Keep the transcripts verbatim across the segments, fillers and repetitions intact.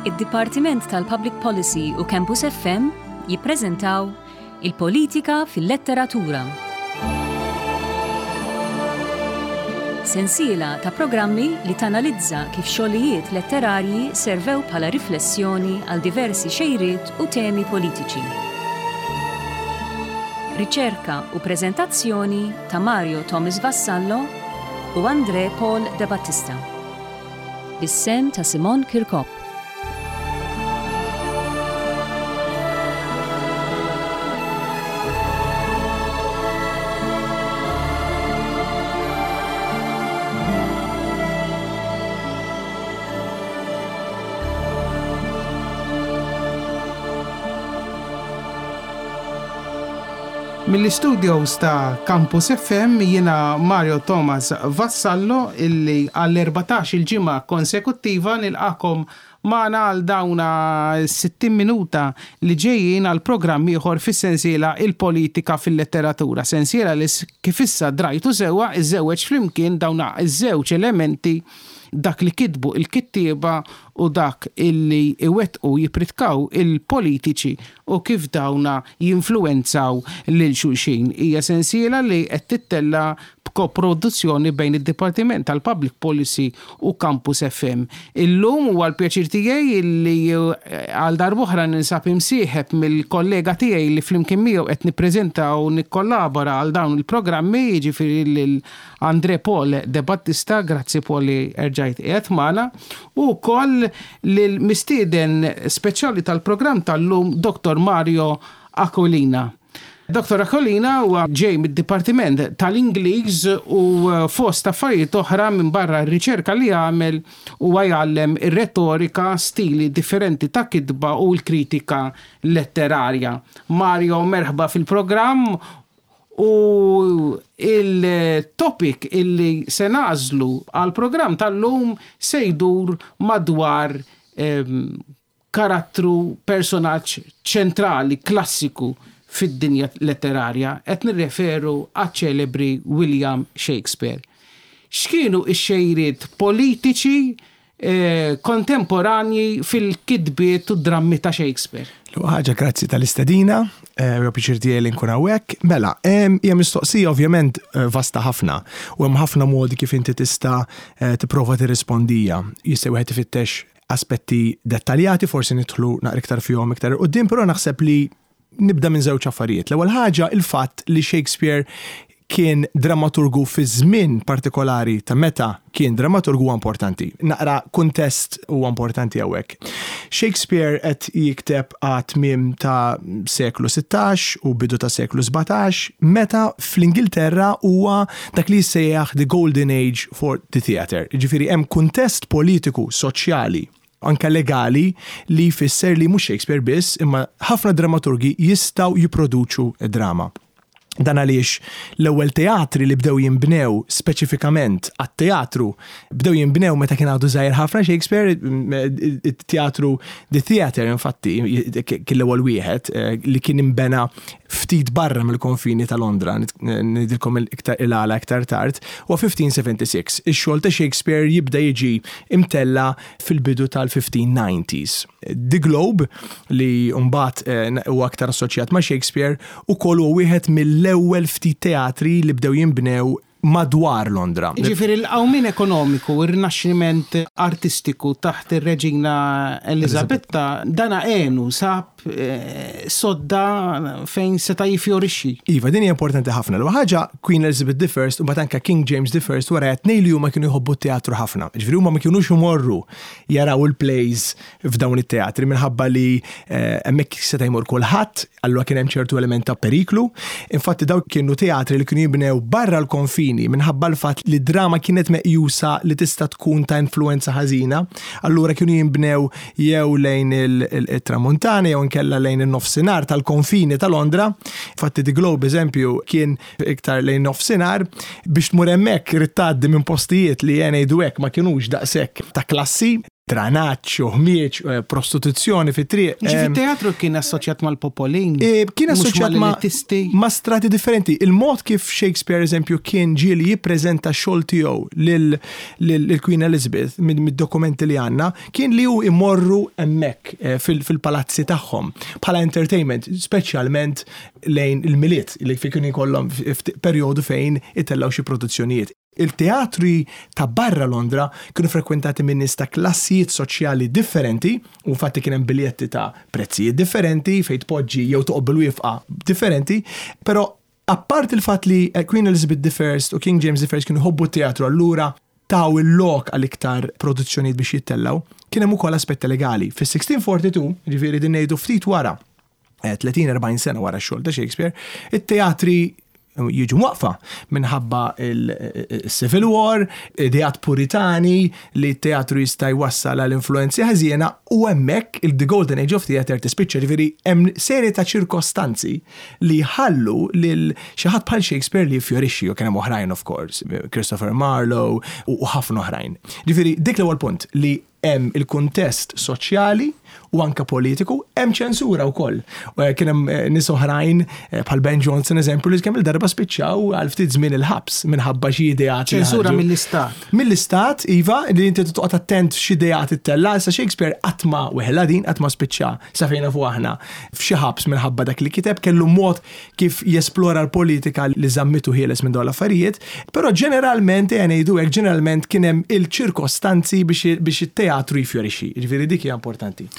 Id-Dipartiment tal-Public Policy u Campus F M jippreżentaw il-Politika fil-Letteratura. Sensiela ta' programmi li tanalizza kif xogħlijiet letterarji servew bħala riflessjoni għal diversi xejriet u temi politiċi. Riċerka u preżentazzjoni ta' Mario Thomas Vassallo u André Paul De Battista. Bis-sem ta' Simon Kirkop. Mill-studios ta' Campus F M jiena Mario Thomas Vassallo illi għall-erbatax il-ġimgħa konsekuttiva nilqakom magħna għal dawna sittin minuta li ġejjin għal programm ieħor fis-sensiela il-politika fil-letteratura. Sensiela li kif issa drajtu sewwa iż-żewġ flimkien dawna iż-żewġ elementi dak li kitbu il-kittieba u dak illi iwettqu jipritkaw il-politiċi u kif dawna jinfluwenzaw lil xulxin. Hija sensiela li qed tittella b'koproduzzjoni bejn id-Dipartiment tal-Public Policy u Campus F M. Illum huwa l-pjaċir tiegħi li għal darb'oħra ninsab imsieħeb mill-kollega tiegħi li flimkien miegħu qed nippreżenta u nikkollabora għal dawn il-programmi, jiġifieri lil André Paul De Battista, grazzi Paul li erġajt qiegħed magħna, u wkoll lill-mistieden speċjali tal-programm tal-lum Doktor Mario Aquilina. Doktor Aquilina huwa ġej mid-Dipartiment tal-Ingliż u fost affarijiet oħra minn barra r-riċerka li għamel huwa jgħallem ir-retorika, stili differenti ta' kitba u l-kritika letterarja. Mario, merħba fil-programm u il-topic illi se nażlu għal-programm tal-lum se jdur madwar ehm, karattru, personaġġ ċentrali, klassiku fid-dinja letterarja, qed nirreferu għaċ-ċelebri William Shakespeare. X'kienu x-xejriet politiċi eh, kontemporanji fil-kitbiet u drammi ta' Shakespeare? Ħaġa grazzi tal-istedina, u piċir tiegħi nkun hawnhekk. Mela, hija mistoqsija ovvjament vasta ħafna u hemm ħafna modi kif inti tista' tipprova tirrispondija. Jista' wieħed ifittex aspetti dettaljati, forsi nidħlu naqra iktar fihom iktar quddiem, però naħseb li nibda minn żewġ affarijiet. L-ewwel ħaġa il-fatt li Shakespeare kien drammaturgu fi żmien partikolari ta' meta kien drammaturgu importanti. Naqra kuntest huwa importanti hawnhekk. Shakespeare qed jikteb għat-tmiem ta' seklu sittax u bidu ta' seklu sebgħax, meta fl-Ingilterra huwa dak li jissejjaħ the golden age for the theatre. Ġifieri hemm kuntest politiku, soċjali, anka legali li jfisser li mhux Shakespeare biss, imma ħafna drammaturgi jistgħu jipproduċu drama. Dan għaliex l-ewwel teatri li bdew jinbnew speċifikament għat-teatru bdew jinbnew meta kien għadu żgħir ħafna Shakespeare, it-teatru The Theatre infatti kien l-ewwel wieħed li kien inbena ftit barra mill-konfini ta' Londra, nidilkom il-għala iktar tard, u fifteen seventy-six. Ix-xogħol ta' Shakespeare jibda jiġi imtella fil-bidu tal-fifteen nineties. The Globe li mbagħad huwa aktar assoċjat ma' Shakespeare ukoll huwa wieħed mill-ewwel ftit teatri li bdew jinbnew madwar Londra. Ġifieri l-qawmin ekonomiku, ir-rinaxximent artistiku taħt ir-Reġina Elizabetta dana għenu sab sodda fejn seta' jifjorixxi. Iva, din hija importanti ħafna. L ħaġa Queen Elizabeth the First u mbagħad anke King James the First wara qed ngħidu huma kienu jħobbu t-teatru ħafna. Ġifieri huma ma kienux imorru jaraw il-plays f'dawn it-teatri minħabba li hemmhekk seta' jmur kulħadd, allura kien hemm ċertu element ta' periklu. Infatti dawn kienu teatri li kienu jibnew barra l-konfini minħabba l-fatt li drama kienet meqjusa li tista' tkun ta' influenza ħażina, allura kienu jinbnew jew lejn il-tramuntana jew kella lejn in-nofsinhar tal-konfini ta' Londra. Fatti The Globe eżempju kien iktar lejn nofsinhar biex tmur hemmhekk rid tgħaddi minn postijiet li jien ngħidu hekk ma kinux daqshekk ta' klassi. dranaċċu, ħmieġ, prostituzzjoni fit-triq. Fit-teatru kien assoċjat mal-popolin. Kien assoċjat ma' strati differenti. Il-mod kif Shakespeare, eżempju, kien ġieli jippreżenta x-xogħol tiegħu lil-Queen Elizabeth mid-dokumenti li għandna, kien li hu imorru hemmhekk fil-palazzi tagħhom bħala entertainment, speċjalment lejn il-miliet li kienu jkollhom perjodu fejn itellaw xi produzzjonijiet. Il-teatri ta' barra Londra kienu frekwentati minn nies ta' klassijiet soċjali differenti u fatti kien hemm biljetti ta' prezzijiet differenti fejn tpoġġi jew toqbel wifqa differenti, però apart il-fatt li Queen Elizabeth the First u King James the First kienu ħobbu teatru allura taw il-lok għal iktar produzzjonijiet biex jittellaw, kien hemm ukoll aspetti legali. Fis-sixteen forty-two, ġifieri din ngħidu ftit wara thirty forty sena wara x-xogħol ta' Shakespeare, it-teatri jiġu waqfa minħabba il-Civil War, ideat puritani li t-teatru jista' jwassal għal influenzi ħażiena u hemmhekk il-The Golden Age of Theatre tispiċċa, ġifieri hemm serje ta' ċirkostanzi li ħallu lil xi ħadd bħal Shakespeare li jfjorixxi u kien hemm oħrajn of course, Christopher Marlowe u ħafna oħrajn. Ġifieri dik l-ewwel punt li hemm il-kuntest soċjali u anka politiku, hemm ċensura wkoll. Kien hemm nies oħrajn bħal Ben Jonson eżempju li kemm il-darba spiċċaw għal ftit żmien il-ħabs minħabba xi ideat. Ċensura mill-istat. Mill-istat, iva, li inti toqgħod attent xi ideat ittella, sa Shakespeare qatt ma weħla din qatt ma spiċċa sa fejn nafu aħna f'xi ħabs minħabba dak li kiteb kellu mod kif jesplora l-politika li żammitu ħieles minn dawn l-affarijiet, però ġeneralment ngħidu hekk ġeneralment kien hemm il-ċirkostanzi biex it-teatru jfjorixxi. Ġifieri dik hija importanti.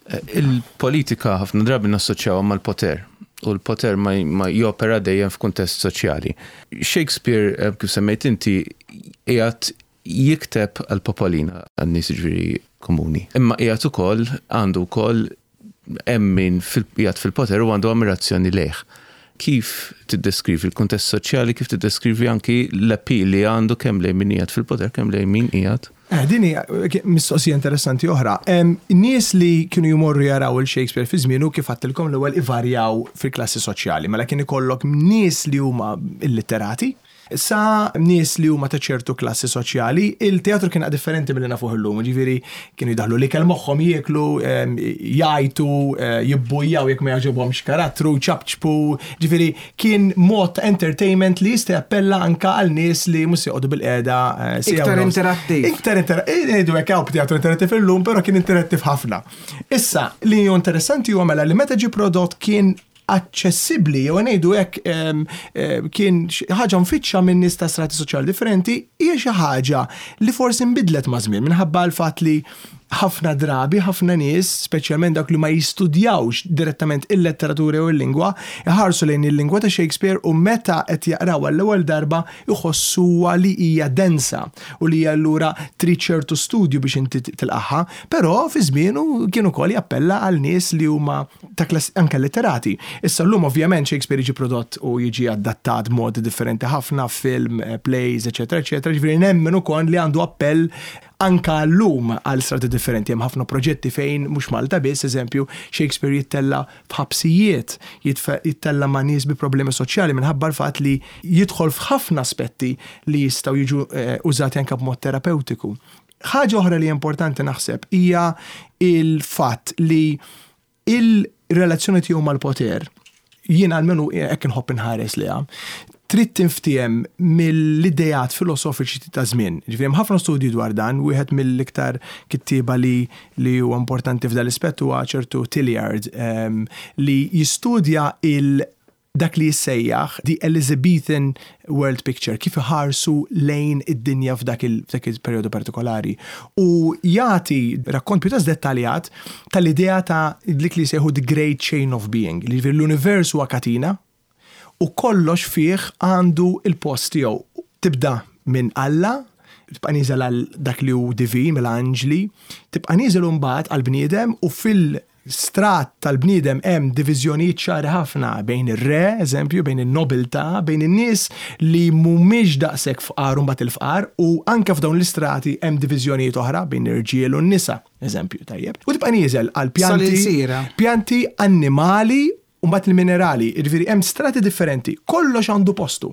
Il-politika ħafna drabi nassoċjawha mal-poter u l-poter ma jopera dejjem f'kuntest soċjali. Shakespeare, kif semmejt inti, qiegħed jikteb għall-popolina għan-nies ġifieri komuni. Imma qiegħed ukoll għandu wkoll hemm min qiegħed fil-poter u għandu ammirazzjoni lejh. Kif tiddeskrivi l-kuntest soċjali, kif tiddeskrivi anki l-appeal li għandu kemm lejn min qiegħed fil-poter, kemm lejn min qiegħed? Dini, mistoqsija interessanti oħra. Nies li kienu jmorru jaraw il-Shakespeare fi żmienu kif għattilkom l-ewwel ivarjaw fil-klassi soċjali, mela kien ikollok nies li huma illitterati, sa nies li huma ta' ċertu klassi soċjali, il-teatru kien differenti milli nafuh illum, ġifieri kienu jdaħlu li kell moħħhom jieklu, jajtu, jibbujjaw jekk ma jagħġobhomx karattru, ċabċbu, ġifieri kien mod ta' entertainment li jista' jappella anka għal nies li mhux joqogħdu bil-qiegħda. Iktar interattiv. Iktar interattiv. Ngħidu hekk hawn teatru interattiv illum, però kien interattiv ħafna. Issa, li hu interessanti huwa mela li meta ġie prodott kien aċċessibbli, jew ngħidu hekk kien ħaġa mfittxa minn nies ta' strati soċjali differenti, hija xi ħaġa li forsi nbidlet ma' żmien minħabba l-fatt li ħafna drabi, ħafna nies, speċjalment dawk li ma jistudjawx direttament il-letteratura u l-lingwa, iħarsu lejn il-lingwa ta' Shakespeare u meta qed jaqraw għall-ewwel darba jħossuha li hija densa u li hija allura trid ċertu studju biex inti tilqaħħa, però fi żmienu kien ukoll jappella għal nies li huma ta' klass anke letterati. Issa llum ovvjament Shakespeare jiġi prodott u jiġi adattat b'modi differenti ħafna, film, plays, eċetera, eċetera, ġifieri nemmen ukoll li għandu appell anka llum għal strati differenti. Hemm ħafna proġetti fejn mhux Malta biss, eżempju, Shakespeare jittella f'ħabsijiet, jittella ma' nies bi problemi soċjali minħabba l-fatt li jidħol f'ħafna aspetti li jistgħu jiġu użati anke b'mod terapeutiku. Ħaġa oħra li importanti naħseb hija il-fatt li il-relazzjoni tiegħu mal-poter, jien almenu hekk inħobb inħares liha, trid tinftiem mill-idejat filosofiċi ta' żmien. Ġifieri hemm ħafna studji dwar dan, wieħed mill-iktar kittieba li li huwa importanti f'dan l-ispett huwa ċertu Tilliard um, li jistudja il dak li jissejjaħ the Elizabethan World Picture, kif iħarsu lejn id-dinja f'dak il-perjodu partikolari. U jagħti rakkont pjuttost dettaljat tal-idea ta' dik li jsejħu the Great Chain of Being, li l-univers huwa katina u kollox fih għandu il-post tiegħu. Tibda minn Alla, tibqa' nieżel għal dak li hu divin mill-anġli, tibqa' nieżel mbagħad għall bniedem u fil-strat tal-bniedem hemm diviżjonijiet ċari ħafna bejn ir-re, eżempju, bejn in-nobiltà, bejn in-nies li mhumiex daqshekk fqar u mbagħad il-fqar, u anke f'dawn l-istrati hemm diviżjonijiet oħra bejn ir-irġiel u n-nisa, eżempju tajjeb. U tibqa' nieżel għal pjanti, pjanti annimali u mbagħad il-minerali, jiġifieri hemm strati differenti, kollox għandu postu.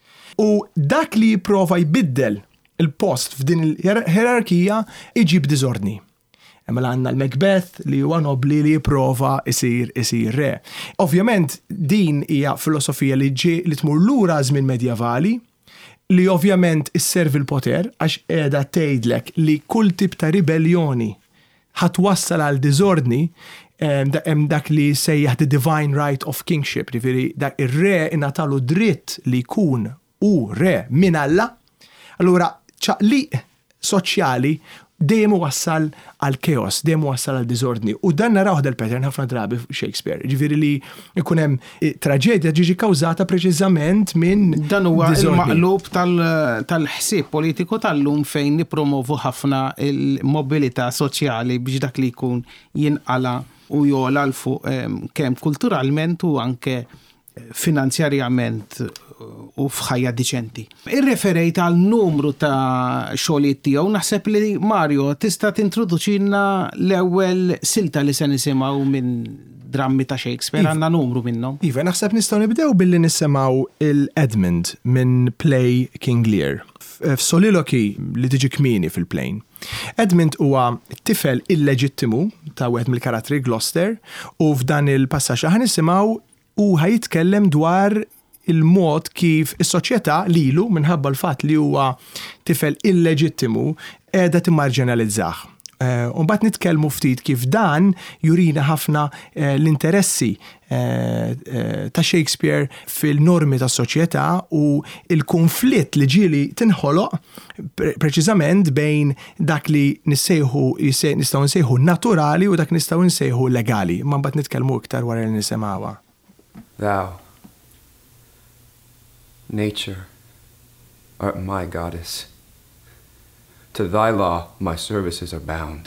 U dak li jipprova jbiddel il-post f'din il-ħierarkija iġib diżordni. Mela għandna l-Macbeth li huwa nobli li jipprova isir isir re. Ovvjament din hija filosofija li ġi li tmur lura żmien medjevali li ovvjament isservi l-poter għax qiegħda tgħidlek li kull tip ta' ribellioni ħatwassal għal diżordni hemm dak li sejjaħ the divine right of kingship, jiġifieri dak ir-re ingħatalu dritt li jkun u re minn Alla. Allura ċaqliq soċjali dejjem wassal għal chaos, dejjem wassal għal diżordni. U dan naraw del pattern ħafna drabi Shakespeare. Ġifieri li jkun hemm traġedja ġiġi kawżata preċiżament minn dan huwa l-maqlub tal-ħsieb politiku tal-lum fejn nippromovu ħafna il-mobilità soċjali biex dak li jkun jinqala u jola l fuq kemm kulturalment u anke finanzjarjament u f'ħajja diċenti. Irreferejt għal numru ta' xogħlijiet tiegħu, naħseb li Mario tista' tintroduċilna l-ewwel silta li se nisimgħu minn drammi ta' Shakespeare, għandna numru minnhom. Iva, naħseb nistgħu nibdew billi nisimgħu il-Edmund minn play King Lear. F'Soliloquy li tiġi kmieni fil-plane. Edmund huwa tifel illeġittimu ta' wieħed mill-karattri Gloucester u f'dan il-passaġġ aħna nisimgħu u ħajitkellem dwar il-mod kif is-soċjetà lilu minħabba l-fatt li huwa tifel illeġittimu qiegħda timmarġinalizzah. U mbagħad nitkellmu ftit kif dan jurina ħafna l-interessi ta' Shakespeare fil-normi tas-soċjetà u il-konflitt li ġieli tinħoloq preċiżament bejn dak li nissejħu nistgħu nsejħu naturali u dak nistgħu nsejħu legali. Ma mbagħad nitkellmu iktar wara li nisimgħuha. Thou, nature, art my goddess. To thy law my services are bound.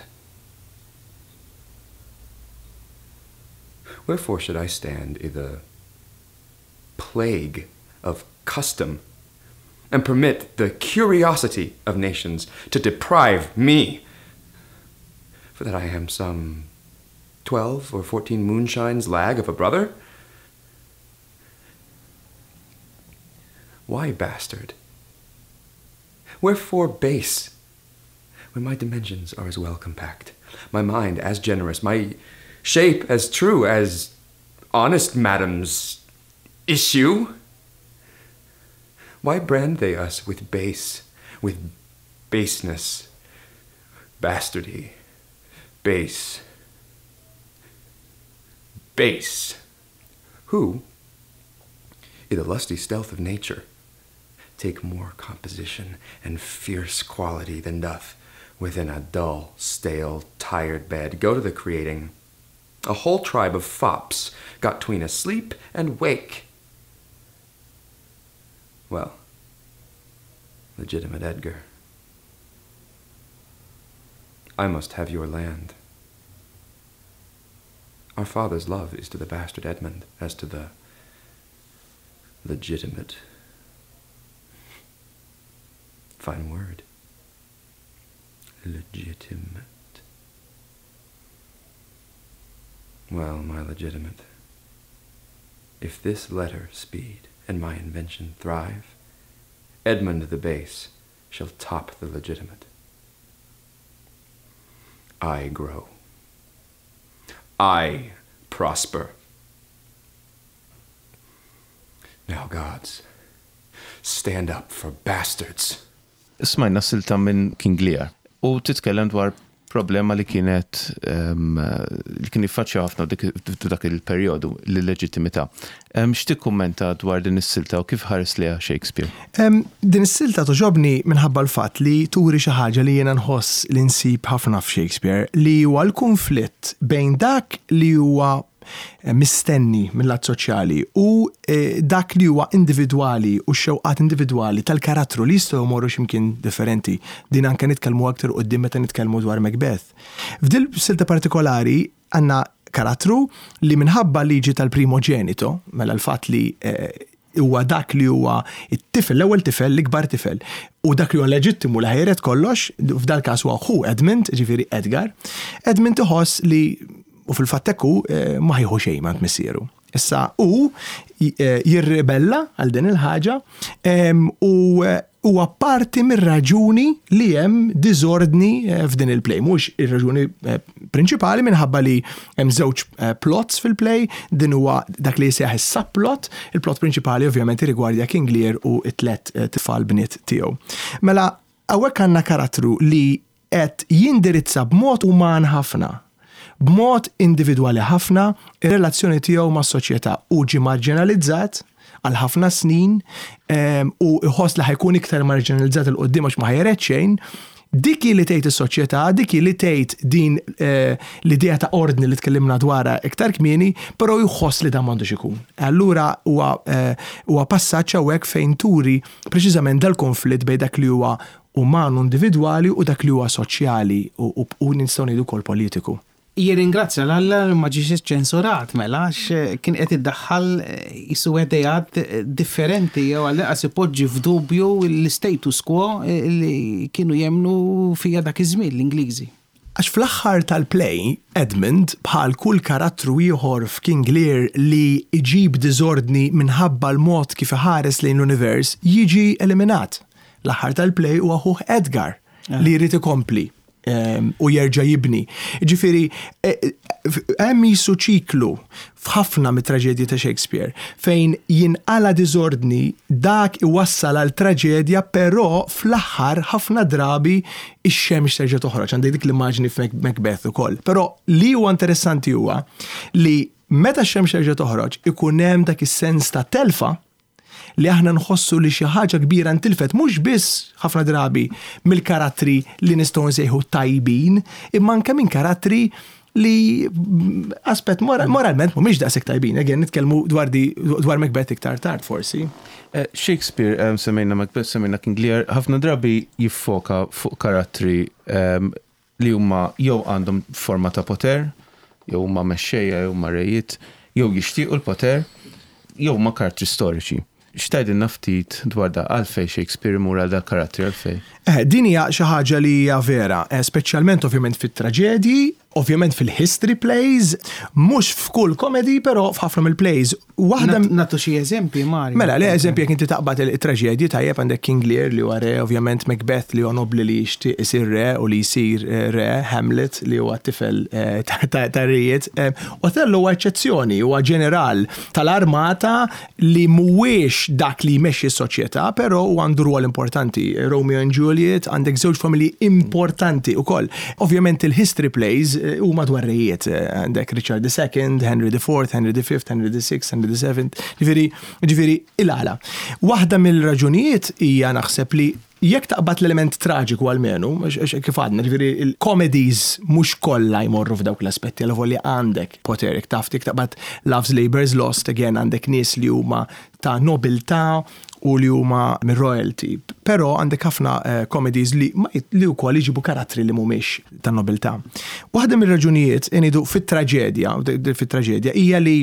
Wherefore should I stand i' the plague of custom and permit the curiosity of nations to deprive me, for that I am some twelve or fourteen moonshines lag of a brother? Why bastard? Wherefore base? When my dimensions are as well compact, my mind as generous, my shape as true as honest madam's issue? Why brand they us with base, with baseness, bastardy, base, base, who, in the lusty stealth of nature, take more composition and fierce quality than doth within a dull, stale, tired bed go to the creating. A whole tribe of fops got tween asleep and wake. Well, legitimate Edgar, I must have your land. Our father's love is to the bastard Edmund as to the legitimate. Fine word. Legitimate. Well, my legitimate, if this letter speed and my invention thrive, Edmund the base shall top the legitimate. I grow. I prosper. Now, gods, stand up for bastards. Ismajna silta minn King Lear u titkellem dwar problema li kienet um, li kien jiffaċċja ħafna dak il-perjodu l-leġittimità. Um, X'tik kummenta dwar din is-silta u kif ħares liha Shakespeare? Um, din is-silta toġobni minħabba l-fatt li turi xi ħaġa li jiena nħoss li nsib ħafna f'Shakespeare li huwa l-konflitt bejn dak li huwa mistenni mill-lat soċjali u dak li huwa individwali u xewqat individwali tal-karattru li jistgħu jmorru x'imkien differenti. Din anke nitkellmu aktar quddiem meta nitkellmu dwar Macbeth. F'dil silta partikolari għandna karattru li minħabba liġi tal-primogenito, mela l-fatt li huwa dak li huwa it-tifel, l-ewwel tifel, l-ikbar tifel, u dak li huwa leġittimu li ħajret kollox, f'dal każ huwa ħu Edmund, ġifieri Edgar. Edmund iħoss li u fil-fatteku ma ħejħu xejn ma tmissieru. Issa u jirribella għal din il-ħaġa u huwa parti mir-raġuni li hemm diżordni f'din il-play. Mhux ir-raġuni prinċipali minħabba li hemm żewġ plots fil-play, din huwa dak li jseħħ is-subplot, il-plot prinċipali ovvjament irrigwardja King Lear u t-tlet tfal bniet tiegħu. Mela hawnhekk għandna karattru li qed jindirizza b'mod uman ħafna, b'mod individwali ħafna ir-relazzjoni tiegħu mas-soċjetà u ġie marginalizzat għal ħafna snin u iħoss li ħajkun iktar marginalizzat il-qoddim għax ma ħajret xejn. Diki li tgħid is-soċjetà, diki li tgħid din l-idea ta' ordni li tkellimna dwarha iktar kmieni, però jħoss li dan m'għandux ikun. Allura huwa huwa passaġġ hawnhekk fejn turi preċiżament dal-konflitt bejn dak li huwa umanu individwali u dak li huwa soċjali u nistgħu ngħidu wkoll politiku. Jirringrazzja l-Alla ma ġiex ċensurat mela għax kien qed iddaħħal isu idejat differenti jew għalqas ipoġġi f'dubju l-status quo li kienu jemnu fija dak iż-żmien l-Ingliżi. Għax fl-aħħar tal-play, Edmund bħal kull karattru ieħor f'King Lear li iġib diżordni minħabba l-mod kif iħares lejn l-univers jiġi eliminat. L-aħħar tal-play huwa aħuh Edgar li jrid ikompli u jerġa' jibni. Ġifieri hemm jisu ċiklu f'ħafna mit-traġedji ta' Shakespeare fejn jinqala diżordni dak iwassal għal traġedja, però fl-aħħar ħafna drabi ix-xemx terġa' toħroġ. Għandi dik l-immaġni f'Macbeth ukoll. Però li huwa interessanti huwa li meta x-xemx terġa' toħroġ ikun hemm dak is-sens ta' telfa li aħna nħossu li xi ħaġa kbira ntilfet mhux biss ħafna drabi mill-karattri li nistgħu nsejħu tajbin, imma anke minn karattri li aspett moralment mhumiex daqshekk tajbin. Again nitkellmu dwar dwar Macbeth iktar tard forsi. Shakespeare semmejna Macbeth, semmejna King Lear, ħafna drabi jiffoka fuq karattri li huma jew għandhom forma ta' poter, jew huma mexxejja, jew huma rejiet, jew jixtiequ l-poter, jew ma karattri storiċi. Xtajdin naftit dwar da għalfej Shakespeare imur għal da karattri għalfej? Din hija xi ħaġa li hija vera, speċjalment ovvjament fit-traġedji, ovvjament fil-history plays, mhux f'kull komedi, però f'ħafna mill-plays. Waħda nagħtu xi eżempji Mari. Mela, li eżempji jekk inti taqbad il-traġedji tajjeb għandek King Lear li huwa re, ovvjament Macbeth li huwa nobli li jixtieq isir re u li jsir re, Hamlet li huwa tifel ta' rijiet. Othello huwa eċċezzjoni, huwa ġeneral tal-armata li mhuwiex dak li jmexxi s-soċjetà, però huwa għandu rwol importanti. Romeo and Juliet għandek żewġ familji importanti wkoll. Ovvjament il-history plays u madwar rejiet, għandek Richard the Second, Henry the Fourth, Henry the Fifth, Henry the Sixth, Henry the Seventh, ġifiri, ġifiri il-għala. Waħda mill-raġunijiet hija naħseb li jekk taqbad l-element traġiku għal-menu, kif għadna, ġifiri il-comedies mux kollha jmorru f'dawk l-aspetti għal li għandek poter, jekk taftik taqbad Love's Labour's Lost, again għandek nies li huma ta' nobiltà u li huma mir royalty. Però għandek ħafna comedies li li wkoll jiġibu karattri li mhumiex ta' nobiltà. Waħda mir-raġunijiet inidu fit-traġedja, fit-traġedja hija li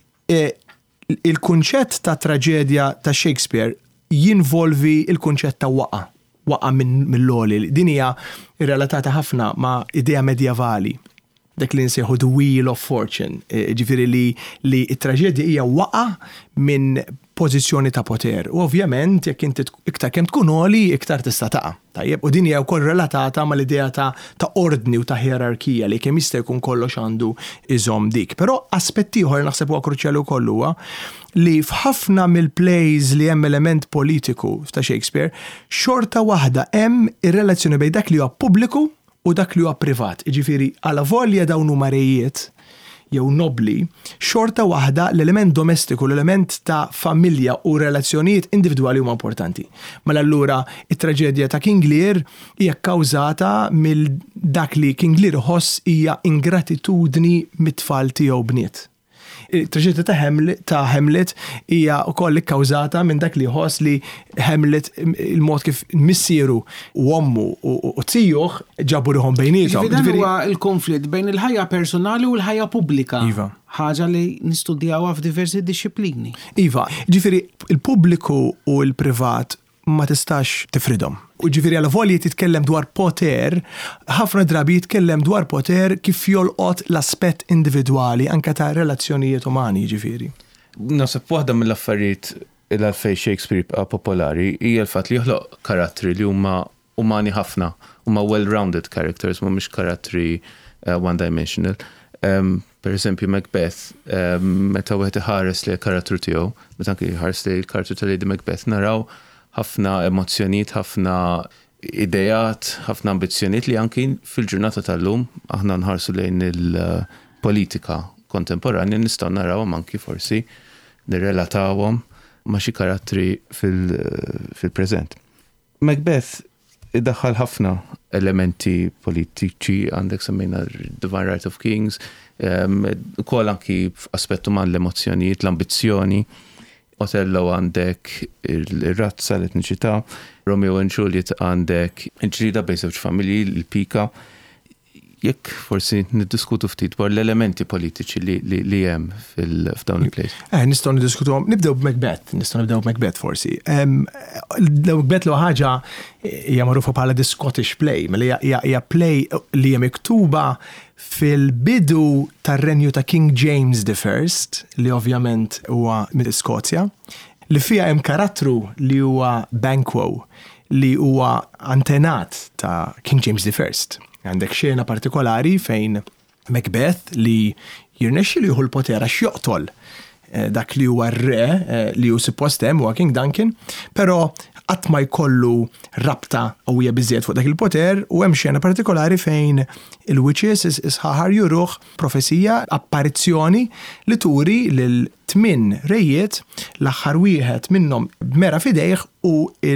il-kunċett ta' traġedja ta' Shakespeare jinvolvi il-kunċett ta' waqa, waqa mill-loli. Din hija irrelatata ħafna ma' idea medjevali. Dak li nsejħu The Wheel of Fortune, ġifieri li li t-traġedja hija waqa minn pożizzjoni ta' poter. U ovvjament jekk inti iktar kemm tkun għoli iktar tista' taqa'. Tajjeb, u din hija wkoll relatata mal-idea ta' ta' ordni u ta' hierarkija li kemm jista' jkun kollox għandu iżomm dik. Però aspett ieħor naħseb huwa kruċjali wkoll huwa li f'ħafna mill-plays li hemm element politiku ta' Shakespeare, xorta waħda hemm ir-relazzjoni bejn dak li huwa pubbliku u dak li huwa privat. Jiġifieri għal volja dawn huma rejiet jew nobli, xorta waħda l-element domestiku, l-element ta' familja u relazzjonijiet individwali huma importanti. Mela allura it-traġedja ta' King Lear hija kkawżata mill dak li King Lear ħoss hija ingratitudni mit-tfal tiegħu bniet. Il-traġedja ta' Hamlet ta' Hamlet hija wkoll ikkawżata minn dak li ħoss li Hamlet il-mod kif missieru u ommu u tijjuh ġabu ruħhom bejniethom. Dan huwa l-konflitt bejn il-ħajja personali u l-ħajja pubblika. Iva. Ħaġa li nistudjawha f'diversi disċiplini. Iva, ġifieri il-pubbliku u l-privat ma tistax tifridhom. U ġifieri għal volji titkellem dwar poter, ħafna drabi jitkellem dwar poter kif jolqot l-aspett individwali anke ta' relazzjonijiet umani ġifieri. Nasib waħda mill-affarijiet il-għalfej Shakespeare jibqa' popolari hija l-fatt li joħloq karattri li huma umani ħafna, huma well-rounded characters, mhumiex karattri uh, one-dimensional. Um, per esempio Macbeth, um, meta wieħed iħares li karattru tiegħu, meta anke jħares li l-karattru ta' Lady Macbeth, naraw ħafna emozzjonijiet, ħafna idejat, ħafna ambizzjonijiet li anki fil-ġurnata tal-lum aħna nħarsu lejn il-politika kontemporanja nistgħu narawhom anki forsi nirrelatawhom ma' xi karattri fil-preżent. Macbeth iddaħħal ħafna elementi politiċi, għandek semmejna Divine Right of Kings, um, kol anki aspettu man l-emozjonijiet, l-ambizzjoni, Othello għandek il-razza, l-etniċità, Romeo and Juliet għandek il-ġrida bej żewġ familji, il-pika. Jekk forsi niddiskutu ftit dwar l-elementi politiċi li li, li hemm fil-f'dawn il-plays. Eh, nistgħu niddiskutuhom, nibdew b'Macbeth, nistgħu nibdew b'Macbeth forsi. Um, Macbeth l ħaġa hija magħrufa bħala the Scottish play, mela hija play li hija miktuba fil-bidu tar-renju ta' King James the First, li ovvjament huwa mill-Iskozja, li fiha hemm karattru li huwa Banquo, li huwa antenat ta' King James the First. Għandek xena partikolari fejn Macbeth li jirnexxi li jieħu l-poter għax joqtol dak li huwa r-re li hu suppost hemm huwa King Duncan, però qatt ma jkollu rabta qawwija biżżejjed fuq dak il-poter u hemm xena partikolari fejn il-witches isħaħar juruh profesija, apparizzjoni li turi lil tmin rejiet l-aħħar wieħed minnhom b'mera fidejh u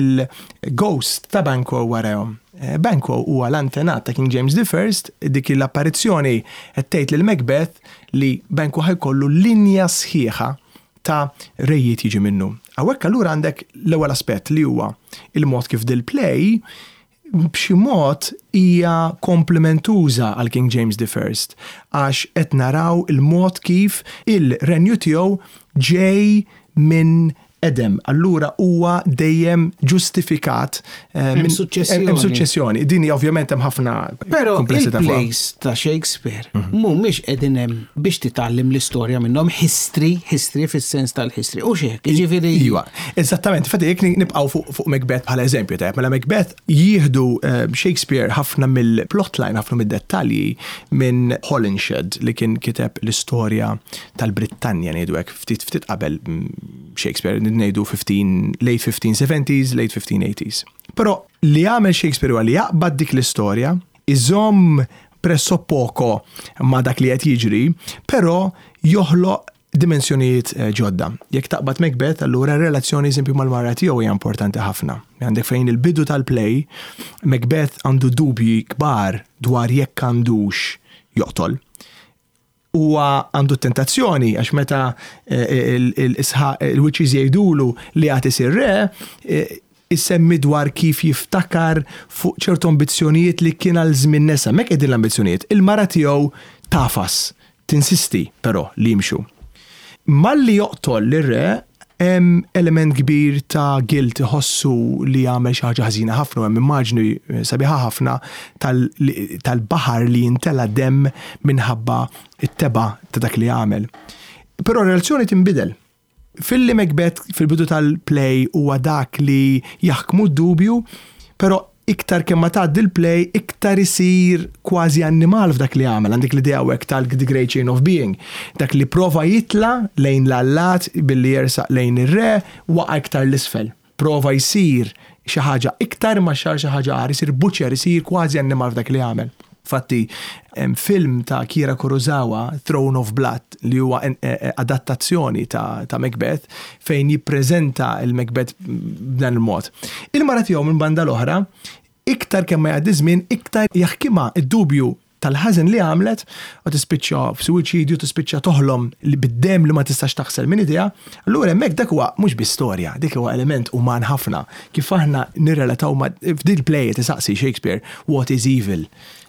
il-ghost ta' Banquo warahom. Banquo huwa l-antenat ta' King James the First, dik l-apparizzjoni qed tgħid lil Macbeth li Banquo ħajkollu linja sħiħa ta' rejiet jiġi minnu. Hawnhekk allura għandek l-ewwel aspett li huwa il-mod kif dil-play b'xi mod hija komplementuża għal King James the First għax qed naraw il-mod kif il-renju tiegħu ġej minn Edem, allura huwa dejjem ġustifikat hemm suċċessjoni. Hemm suċċessjoni. Din ovvjament hemm ħafna però il-plays ta' Shakespeare mhumiex qegħdin hemm biex titgħallem l-istorja minnhom history, history fis-sens tal-history. U x'hekk, jiġifieri. Iva, eżattament. Infatti jekk nibqgħu fuq fuq Macbeth bħala eżempju tajjeb, mela Macbeth jieħdu Shakespeare ħafna mill-plotline, ħafna mid-dettalji minn Holinshed li kien kiteb l-istorja tal-Brittanja ngħidu hekk ftit ftit qabel Shakespeare ngħidu late fifteen seventies, late fifteen eighties. Però li għamel Shakespeare huwa li jaqbad dik l-istorja, iżomm presso poco ma dak li qed jiġri, però joħloq dimensjonijiet ġodda. Jekk taqbad Macbeth, allura relazzjoni eżempju mal-marra tiegħu hija importanti ħafna. Għandek fejn il-bidu tal-play, Macbeth għandu dubji kbar dwar jekk għandux joqtol. Huwa għandu tentazzjoni għax meta il-witches jgħidulu li għad isir re, issemmi dwar kif jiftakar fuq ċertu ambizzjonijiet li kien għal żmien nesa. Mek qegħdin l-ambizzjonijiet. Il-mara tiegħu tafas, tinsisti però li jimxu. Malli joqtol lir-re hemm element kbir ta' guilt iħossu li jagħmel xi ħaġa ħażina ħafna u hemm immaġni sabiħa ħafna tal-baħar li jintela demm minħabba it-teba ta' dak li jagħmel. Però relazzjoni tinbidel. Fil-li Macbeth fil-bidu tal-play huwa dak li jaħkmu d-dubju, però iktar kemm ma tgħaddi l-play iktar isir kważi annimal f'dak li għamel. Għandek l-idea hekk tal-The Great Chain of Being. Dak li prova jitla lejn l-allat billi jersaq lejn ir-re waqa' iktar l-isfel. Prova jsir xi ħaġa iktar ma xar xi ħaġa għar, isir butcher, isir kważi annimal f'dak li għamel. Fatti film ta' Akira Kurosawa, Throne of Blood, li huwa adattazzjoni ta', ta Macbeth fejn jippreżenta il-Macbeth b'dan il-mod. Il-mara tiegħu minn banda l-oħra, iktar kemm ma jgħaddi żmien, iktar jaħkimha id-dubju tal-ħażin li għamlet u tispiċċa f'suwiċidju, tispiċċa toħlom li bid-dem li ma tistax taħsel minn idea. Allura hemmhekk dak huwa mhux bi-storja, dik huwa element uman ħafna. Kif aħna nirrelataw ma' f'dil play tisaqsi Shakespeare, what is evil?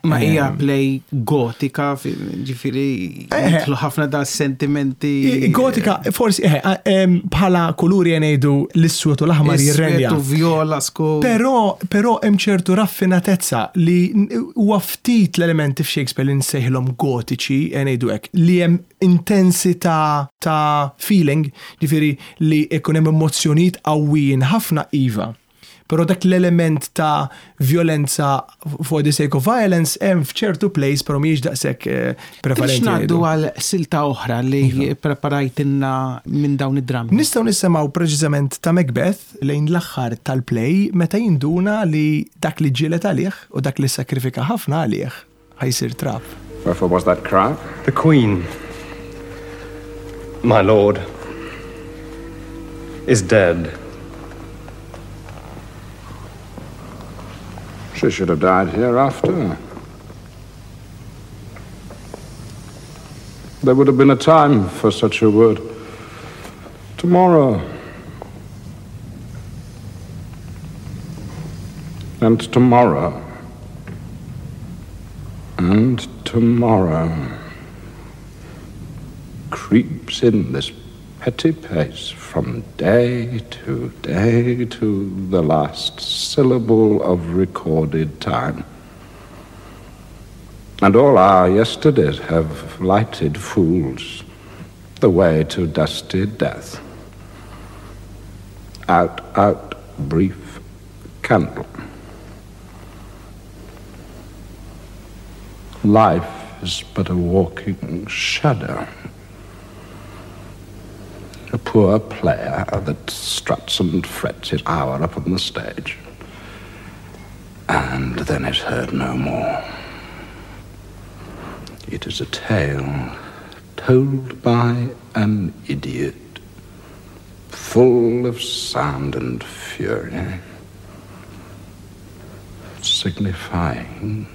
Ma hija play gotika, ġifiri, jitlu ħafna da sentimenti. Gotika, forsi, bħala kuluri jenejdu l-iswet u l-aħmar jirrenja. Iswet u viola, sku. Pero, pero hemm ċertu raffinatezza li huwa ftit l-elementi f'Shakespeare li nsejħilhom gotiċi jenejdu hekk, li hemm intensità ta' feeling, ġifiri li ikun hemm emozzjonijiet qawwijin ħafna iva. Pero dak l-element ta' violenza for the sake of violence hemm f'ċertu place, pero mhijiex daqshekk prevalenti. Biex ngħaddu għal silta oħra li preparajtinna minn dawn id-drami. Nistgħu nisimgħu preċiżament ta' Macbeth lejn l-aħħar tal-play meta jinduna li dak li ġielet għalih u dak li sakrifika ħafna għalih ħajsir trap. Wherefore was that cry? The Queen, my lord, is dead. She should have died hereafter. There would have been a time for such a word. Tomorrow. And tomorrow. And tomorrow. Creeps in this petty pace from day to day to the last syllable of recorded time. And all our yesterdays have lighted fools the way to dusty death. Out, out, brief candle. Life is but a walking shadow. A poor player that struts and frets his hour up on the stage. And then is heard no more. It is a tale told by an idiot, full of sound and fury, signifying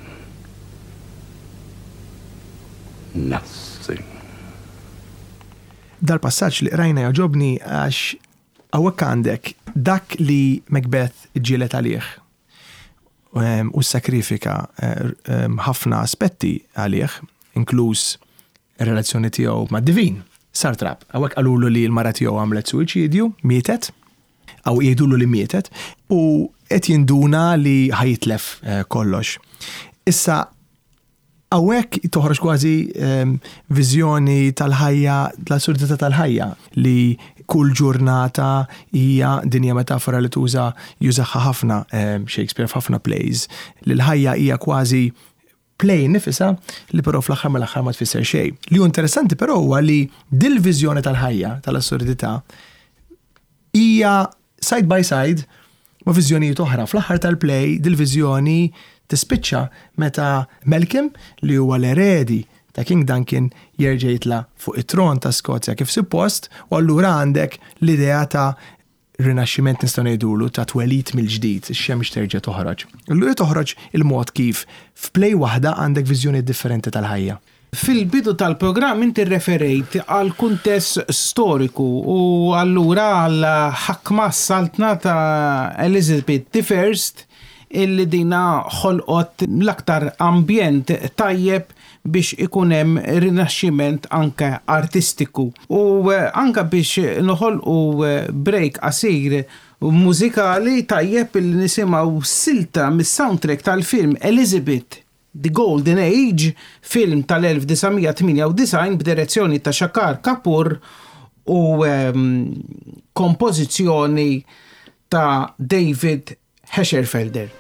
nothing. Dal-passaġġ li rajna jaġobni għax għawek għandek dak li Macbeth ġielet għalih u s-sakrifika ħafna aspetti għalih, inkluż ir-relazzjoni tiegħu ma' Divin, sar trap. Għawek għalulu li l-mara tiegħu għamlet suicidju, mietet, għaw jgħidulu li mietet, u qed jinduna li ħajitlef kollox. Issa Awek toħroġ kważi um, viżjoni tal-ħajja, tal-assurdità tal-ħajja li kull ġurnata hija dinja metafora li tuża jużaha ħafna um, Shakespeare f'ħafna plays li l-ħajja hija kważi play nifisa li però fl-aħħar mill-aħħar ma tfisser xejn. Li hu interessanti però huwa li dil-viżjoni tal-ħajja, tal-assurdità hija side by side ma' viżjonijiet oħra. Fl-aħħar tal-play dil-viżjoni tispiċċa meta Malcolm li huwa l-eredi ta' King Duncan jerġa' jitla' fuq it-tron ta' Skozja kif suppost u allura għandek l-idea ta' rinaxximent nistgħu ngħidulu ta' twelid mill-ġdid, ix-xemx terġa' toħroġ. Allura toħroġ il-mod kif f'play waħda għandek viżjoni differenti tal-ħajja. Fil-bidu tal-programm inti referejt għal kuntest storiku u allura għal ħakma saltna ta' Elizabeth the First illi dina ħolqot l-aktar ambjent tajjeb biex ikunem rinaxximent anke artistiku. U anke biex noħolqu break qasir mużikali tajjeb illi nisimgħu silta mis-soundtrack tal-film Elizabeth The Golden Age, film tal-elf tis'a tminja b'direzzjoni ta' Shakar Kapoor u um, kompożizzjoni ta' David Hescherfelder.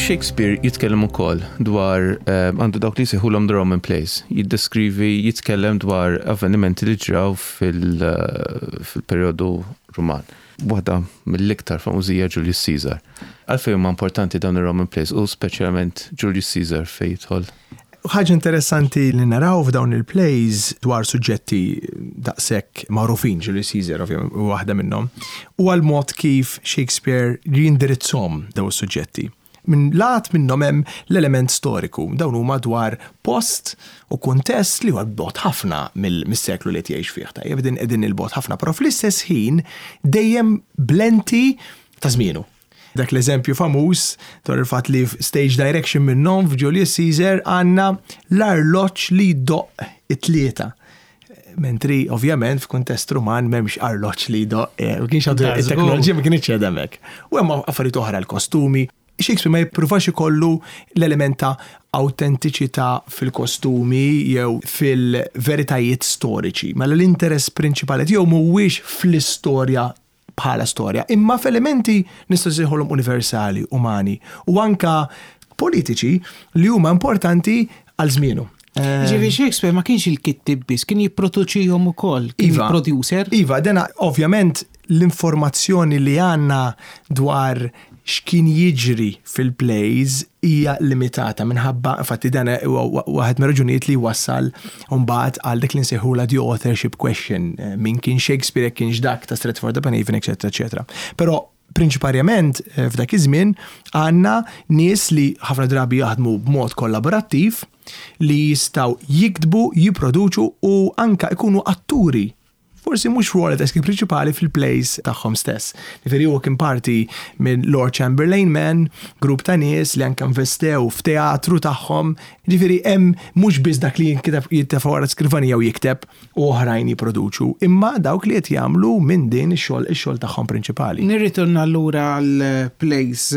Shakespeare jitkellem ukoll dwar għandu dawk li jseħħulhom the Roman plays. Jiddeskrivi jitkellem dwar avvenimenti li ġraw fil-perjodu Ruman. Waħda mill-iktar famużija Julius Caesar. Għalfejn huma importanti dawn ir-Roman plays u speċjalment Julius Caesar fejn jidħol. Ħaġa interessanti li naraw f'dawn il-plays dwar suġġetti daqshekk magħrufin Julius Caesar ovvjament u waħda minnhom u għal-mod kif Shakespeare jindirizzhom dawn is-suġġetti. Min lat minnhom hemm l-element storiku, dawn huma dwar post u kuntest li huwa bot ħafna mis-seklu li qed jgħix fih. Tajjeb din qegħdin il-bot ħafna, però fl-istess ħin dejjem blenti ta' żmienu. Dak l-eżempju famuż dwar il-fatt li stage direction minnhom f'Julius Caesar għandna l-arloġġ li jdoq it-tlieta. Mentri ovvjament f'kuntest Ruman m'hemmx arloġġ li jdoq, ma kienx għandu it-teknoloġija ma kienx qiegħda hemmhekk. U hemm affarijiet oħra l-kostumi. Shakespeare ma jippruvax ikollu l-element ta' autentiċità fil-kostumi jew fil-veritajiet storiċi, ma l-interess prinċipali tiegħu mhuwiex fl-istorja bħala storja, imma f'elementi nistgħu nsejħulhom universali, umani u anka politiċi li huma importanti għal żmienu. Ġifi Shakespeare ma kienx il-kittib biss, kien jipproduċihom ukoll, kien il-producer. Iva, dena ovvjament l-informazzjoni li għandna dwar x'kien jiġri fil-plays hija limitata minħabba infatti dan waħed mir-raġunijiet li wassal mbagħad għal dik li nsejħula the authorship question min kien Shakespeare kienx dak ta' Stratford upon Avon eċetera eċetera. Però prinċiparjament f'dak iż-żmien għandna nies li ħafna drabi jaħdmu b'mod kollaborattiv li jistgħu jiktbu, jipproduċu u anka jkunu atturi. Forsi mhux rwol eski prinċipali fil-plays tagħhom stess. Niferi huwa kien parti minn Lord Chamberlain Men, grupp ta' nies li anke investew f'teatru tagħhom, ġifieri hemm mhux biss dak li jittef' wara skrivanija u jikteb u oħrajn jipproduċu, imma dawk li qed jagħmlu minn din ix-xogħol ix-xogħol tagħhom prinċipali. Nirritorna allura għal plays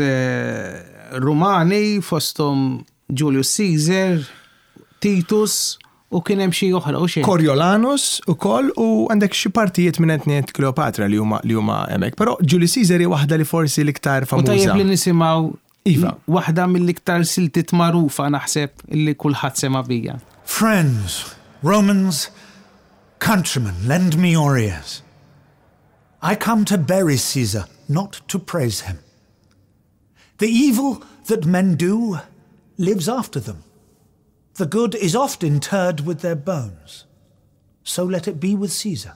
Rumani fosthom Julius Caesar, Titus, u kien hemm xi oħra u xejn. Coriolanus ukoll u għandek xi partijiet minn etniet Kleopatra li huma li huma hemmhekk, però Julius Caesar hija waħda li forsi l-iktar famuża. U tajjeb li nisimgħu iva waħda mill-iktar siltiet magħrufa naħseb illi kulħadd sema bija. Friends, Romans, countrymen, lend me your ears. I come to bury Caesar, not to praise him. The evil that men do lives after them. The good is oft interred with their bones. So let it be with Caesar.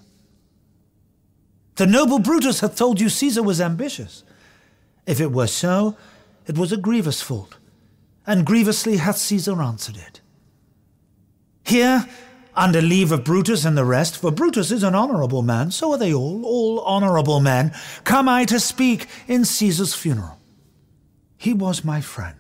The noble Brutus hath told you Caesar was ambitious. If it were so, it was a grievous fault, and grievously hath Caesar answered it. Here, under leave of Brutus and the rest, for Brutus is an honourable man, so are they all, all honourable men, come I to speak in Caesar's funeral. He was my friend,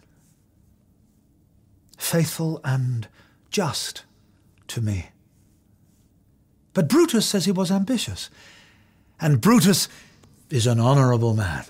faithful and just to me. But Brutus says he was ambitious, and Brutus is an honourable man.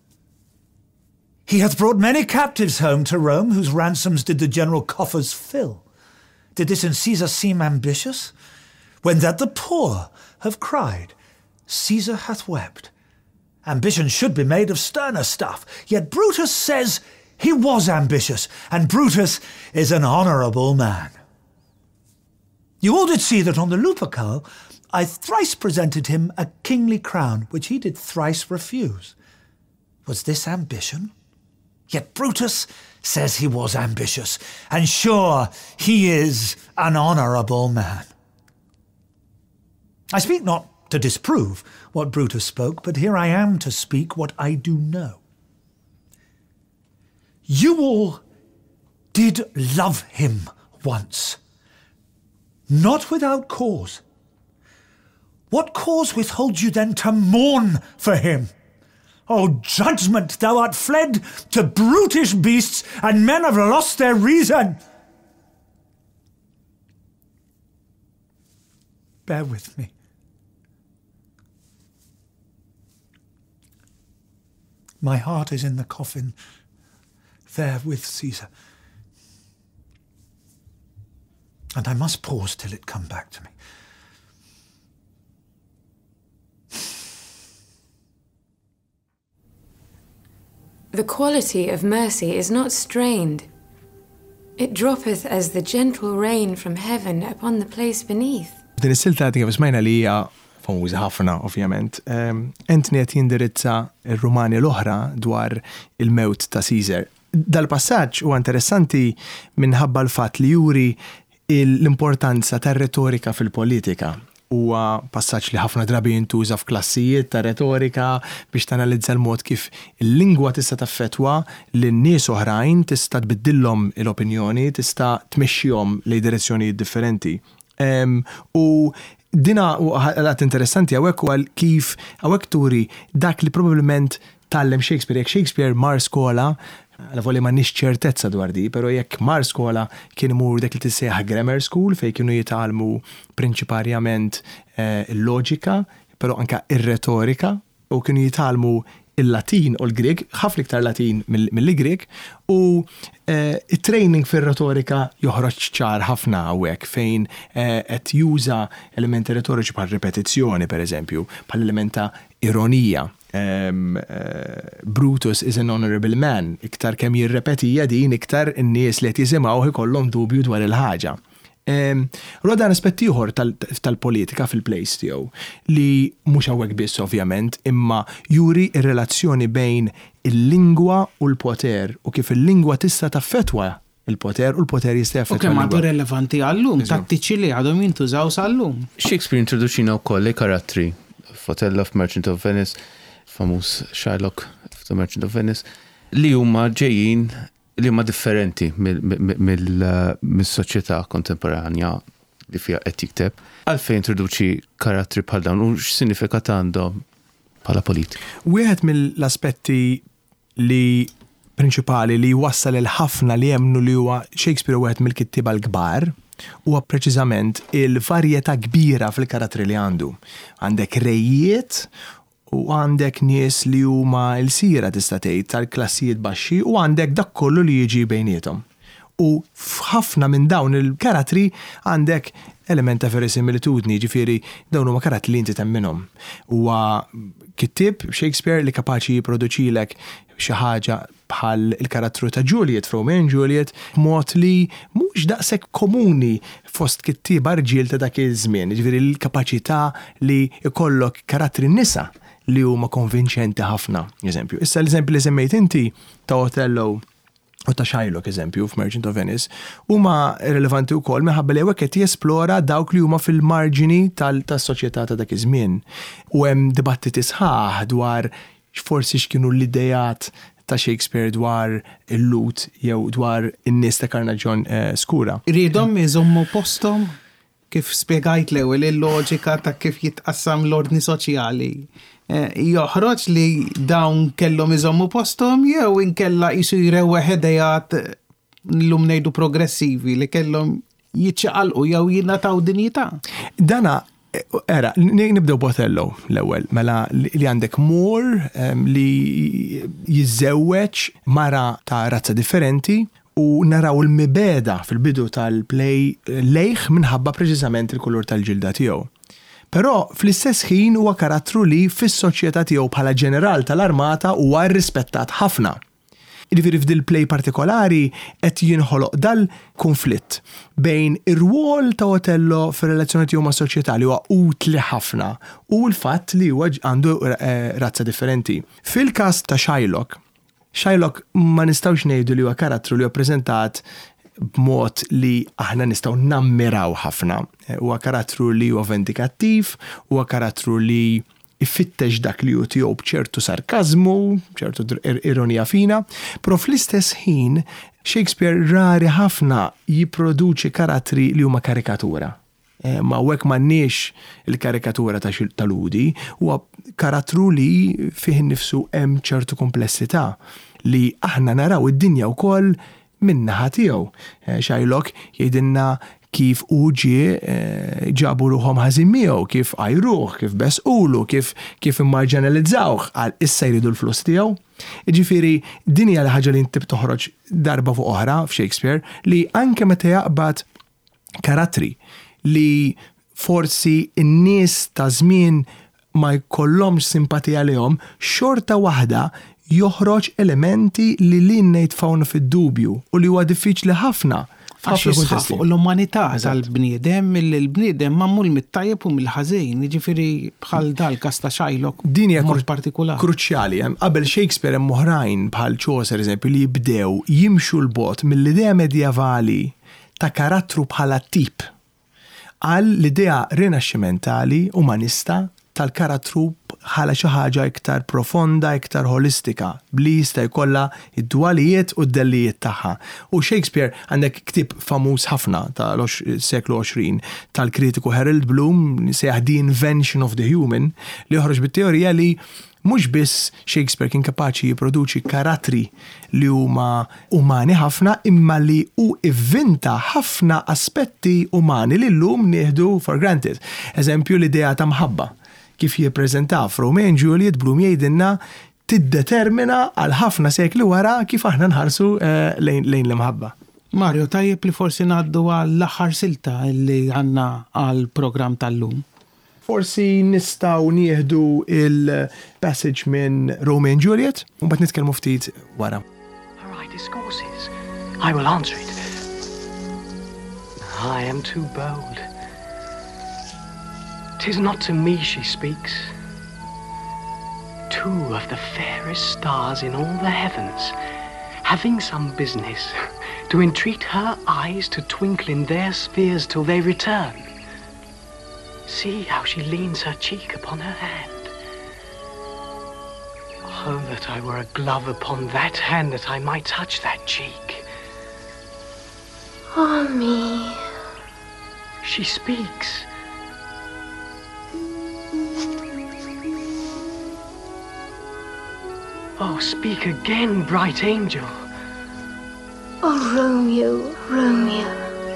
He hath brought many captives home to Rome, whose ransoms did the general coffers fill. Did this in Caesar seem ambitious? When that the poor have cried, Caesar hath wept. Ambition should be made of sterner stuff, yet Brutus says he was ambitious, and Brutus is an honourable man. You all did see that on the Lupercal I thrice presented him a kingly crown, which he did thrice refuse. Was this ambition? Yet Brutus says he was ambitious, and sure he is an honourable man. I speak not to disprove what Brutus spoke, but here I am to speak what I do know. You all did love him once, not without cause. What cause withholds you then to mourn for him? O judgment, thou art fled to brutish beasts, and men have lost their reason. Bear with me. My heart is in the coffin, there with Caesar. And I must pause till it come back to me. The quality of mercy is not strained. It droppeth as the gentle rain from heaven upon the place beneath. Din is-silta kif smajna li hija famuża ħafna, ovvjament. Anthony qed jindirizza r-Rumani l-oħra dwar il-mewt ta' Caesar. Dal-passaġġ huwa interessanti minħabba l-fatt li juri l-importanza tar-retorika fil-politika. Huwa passaġġ li ħafna drabi jintuża f'klassijiet ta' retorika biex tanalizza l-mod kif il-lingwa tista' taffettwa lin-nies oħrajn, tista' tbiddilhom l-opinjoni, tista' tmexxihom lejn direzzjonijiet differenti. Um, u dina għat interessanti għawek u għal kif għawek turi dak li probablement tallem Shakespeare. Jek Shakespeare mar skola, għala voli ma nix ċertezza dwar di, pero jekk mar skola kien imur dak li tissejħa grammar school fej kienu jitalmu prinċiparjament eh, il-loġika, pero anka ir-retorika, u kienu jitalmu il-Latin u l-Grek, ħafna iktar Latin mill-Grek, u il-training fil-retorika joħroġ ċar ħafna għawek fejn qed juża elementi retoriċi bħal ripetizzjoni, per eżempju, bħal elementa ironija. Um, uh, Brutus is an honorable man, iktar kemm jirrepetija din, iktar in-nies li qed jisimgħu ikollhom dubju dwar il-ħaġa. Um, Roda aspett ieħor tal-politika fil-plejs tiegħu li mhux hawnhekk biss ovvjament, imma juri r-relazzjoni bejn il-lingwa u l-poter u kif il-lingwa tista' taffettwa il-poter u l-poter jista' jaffettwa. U kemm għadu relevanti għallum, tattiċi li għadhom jintużaw sal-lum. Shakespeare introduċina wkoll li karattri f'Othello f'Merchant of Venice, famuż Shylock f'The Merchant of Venice, li huma ġejjin li huma differenti mill-soċjetà kontemporanja li fiha qed jikteb. Għalfejn introduċi karattri bħal dawn u x'sinifikat għandhom bħala politika? Wieħed mill-aspetti li prinċipali li wassal il-ħafna li jemnu li huwa Shakespeare wieħed mill-kittiba l-kbar huwa preċiżament il-varjetà kbira fil-karattri li għandu. Għandek rejiet u għandek nies li huma l-sira tista' tgħid tal-klassijiet baxxi u għandek dak kollu li jiġi bejniethom. U f'ħafna minn dawn il-karattri għandek element ta' verisimilitudni, ġifieri dawn huma karattri li inti temminhom. Huwa kittib Shakespeare li kapaċi jipproduċilek xi ħaġa bħal il-karattru ta' Juliet, Romeo and Juliet, mod li mhux daqshekk komuni fost kittiba rġiel ta' dak iż-żmien, ġifieri l-kapaċità li jkollok karattri nisa li huma konvinċenti ħafna, eżempju. Issa l-eżempju li semmejt inti ta' Othello u ta' Shylock, eżempju, f'Merchant of Venice, huma relevanti wkoll minħabba li hekk qed jesplora dawk li huma fil-marġini tas-soċjetà ta' dak iż-żmien. U hemm dibattiti sħaħ dwar forsi x'kienu l-idejat ta' Shakespeare dwar il-lut jew dwar in-nies ta' Carnagion skura. Ridhom iżommu posthom kif spjegajt l-ewwel il-loġika ta' kif jitqassam l-ordni soċjali. Joħroġ li dawn kellhom iżommu posthom jew inkella qisu jrewweħ idejat llum ngħidu progressivi li kellhom jiċċaqalqu jew jingħataw dinjità. Dana era, nibdew b'Othello l-ewwel, mela li għandek mur li jiżżewweġ mara ta' razza differenti u naraw il-mibeda fil-bidu tal-play lejħ minħabba preċiżament il-kulur tal-ġilda tiegħu. Però fl-istess ħin huwa karattru li fis-soċjetà tiegħu bħala ġeneral tal-armata huwa rrispettat ħafna. Jiġifieri f'dil play partikolari qed jinħoloq dal-konflitt bejn ir-rwol ta' Othello fir-relazzjoni tiegħu mas-soċjetà li huwa utli ħafna u l-fatt li huwa għandu razza differenti. Fil-każ ta' Shylock, Shylock ma nistgħux ngħidu li huwa karattru li huwa ppreżentat b'mod li aħna nistgħu nammiraw ħafna. Huwa karattru li huwa vendikattiv, huwa karattru li ifittex dak li hu tiegħu b'ċertu sarkażmu, b'ċertu ironija fina, però fl-istess ħin Shakespeare rari ħafna jipproduċi karattri li huma karikatura. Ma hekk m'għandniex il-karikatura ta' Ludi, huwa karattru li fih innifsu hemm ċertu komplessità li aħna naraw id-dinja wkoll minnaħa tiegħu. Shylock jgħidilna kif u ġie ġabu ruħhom ħażin miegħu, kif għajruh, kif besqulu, kif kif immarġinalizzawh għal issa jridu l-flus tiegħu. Jiġifieri din hija l-ħaġa li inti toħroġ darba fuq oħra f'Shakespeare li anke meta jaqbad karattri li forsi n-nies ta' żmien ma jkollhomx simpatija lihom, xorta waħda joħroġ elementi li lin jitfawna fid-dubju u li huwa diffiċli ħafna. Għax jisħaf fuq l-umanità tal-bniedem, il-bniedem mammul mit-tajjeb u mill-ħażejn, jiġifieri bħal dal-kas ta' Shylock. Din hija partikolari. Kruċjali. Qabel Shakespeare hemm oħrajn bħal Chaucer eżempju li jibdew jimxu l-bot mill-idea medjevali ta' karattru bħala tip għal l-idea rinaxximentali umanista tal-karattru bħala xi ħaġa iktar profonda, iktar holistika, bli jista' jkollha id-dwalijiet u d-dellijiet tagħha. U Shakespeare għandek ktib famuż ħafna tal-seklu għoxrin tal-kritiku Harold Bloom sejħ The Invention of the Human li joħroġ bit-teorija li mhux biss Shakespeare kien kapaċi jipproduċi karattri li huma umani ħafna imma li hu ivvinta ħafna aspetti umani li llum nieħdu for granted. Eżempju l-idea ta' mħabba. Kif jippreżentaw Romeo and Juliet Bloom jgħidilna tiddetermina għal ħafna sekli wara kif aħna nħarsu lejn l-imħabba. Mario, tajjeb li forsi ngħaddu għall-aħħar silta li għandna għall-programm tal-lum. Forsi nistgħu nieħdu il-passage minn Romeo and Juliet u mbagħad nitkellmu ftit wara. All right, discourses. I will answer it. I am too bold. 'Tis not to me she speaks. Two of the fairest stars in all the heavens, having some business, to entreat her eyes to twinkle in their spheres till they return. See how she leans her cheek upon her hand. Oh, that I were a glove upon that hand, that I might touch that cheek. Oh, me. She speaks. Oh, speak again, bright angel. Oh, Romeo, Romeo.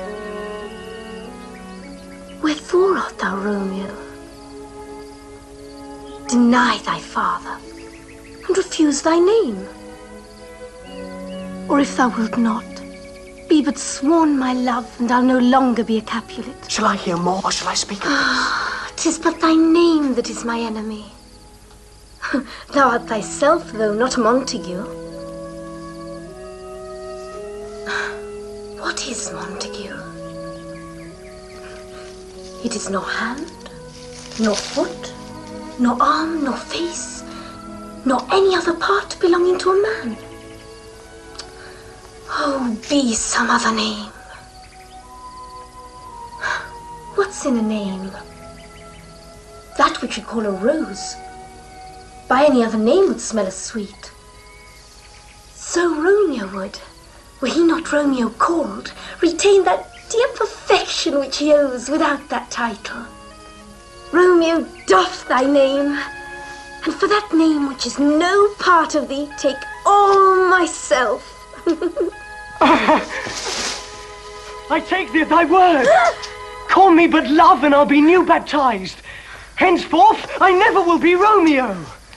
Wherefore art thou, Romeo? Deny thy father, and refuse thy name. Or if thou wilt not, be but sworn my love, and I'll no longer be a Capulet. Shall I hear more, or shall I speak of Ah, 'tis but thy name that is my enemy. Thou art thyself, though not a Montague. What is Montague? It is nor hand, nor foot, nor arm, nor face, nor any other part belonging to a man. Oh, be some other name. What's in a name? That which we call a rose, by any other name would smell as sweet. So Romeo would, were he not Romeo called, retain that dear perfection which he owes without that title. Romeo doff thy name, and for that name which is no part of thee, take all myself. I take thee at thy word. Call me but love, and I'll be new baptized. Henceforth, I never will be Romeo.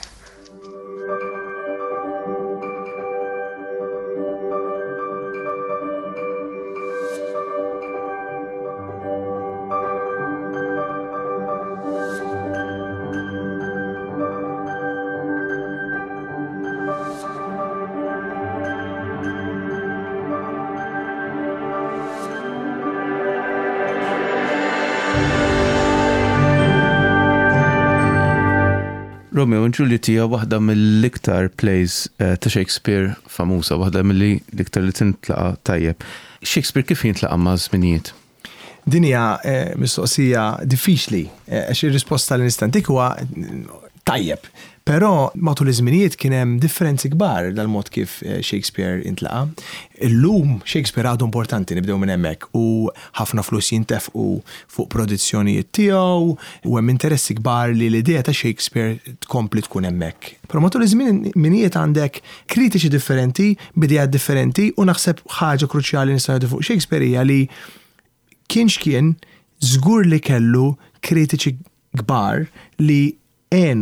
Romeo and Juliet hija waħda mill-iktar plays ta' Shakespeare famuża, waħda mill-iktar li tintlaqa tajjeb. Shakespeare kif jintlaqa ma' żminijiet? Din hija mistoqsija diffiċli, għax ir-risposta l-istantik huwa tajjeb. Però matul iż-żminijiet kien hemm differenzi kbar dal-mod kif Shakespeare intlaqa. Illum Shakespeare għadu importanti nibdew minn hemmhekk u ħafna flus jintefqu fuq produzzjonijiet tiegħu u hemm interessi kbar li l-idea ta' Shakespeare tkompli tkun hemmhekk. Però matul iż-żminijiet għandek kritiċi differenti, bidejat differenti u naħseb ħaġa kruċjali nistgħu ngħidu fuq Shakespeare hija li kien x'kien żgur li kellu kritiċi kbar li għenu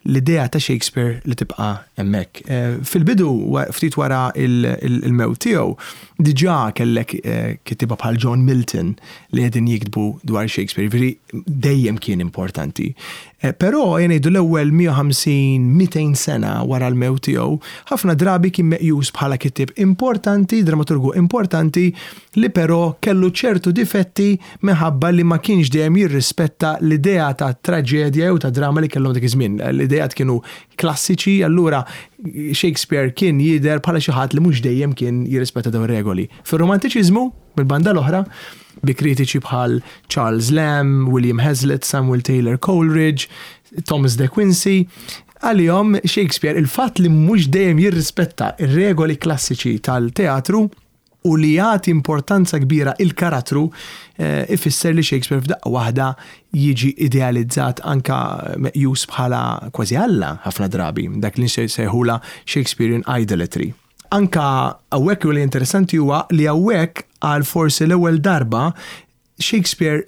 l-idea ta' Shakespeare li tibqa' hemmhekk. Fil-bidu ftit wara il-mewt tiegħu diġà kellek kittiba bħal John Milton li qegħdin jiktbu dwar Shakespeare, veri dejjem kien importanti. Però jgħidu l-ewwel mija u ħamsin mija sena wara l-mewt tiegħu ħafna drabi kien meqjus bħala kittib importanti, dramaturgu importanti li però kellu ċertu difetti minħabba li ma kienx dejjem jirrispetta l-idea ta' traġedja u ta' drama li kellhom dik iż-żmien. L-idejat kienu klassiċi, allura Shakespeare kien jidher bħala xi ħadd li mhux dejjem kien jirrispetta dawn regoli. Fir-romantiċiżmu, mill-banda l-oħra, bi kritiċi bħal Charles Lamb, William Hazlitt, Samuel Taylor Coleridge, Thomas de Quincey, għalihom Shakespeare il-fatt li mhux dejjem jirrispetta ir-regoli klassiċi tal-teatru u li jagħti importanza kbira il-karattru ifisser li Shakespeare f'daqqa waħda jiġi idealizzat anka meqjus bħala kważi Alla ħafna drabi, dak li nsejħula Shakespearean idolatry. Anka hawnhekk li interessanti huwa li hawnhekk għal forsi l-ewwel darba Shakespeare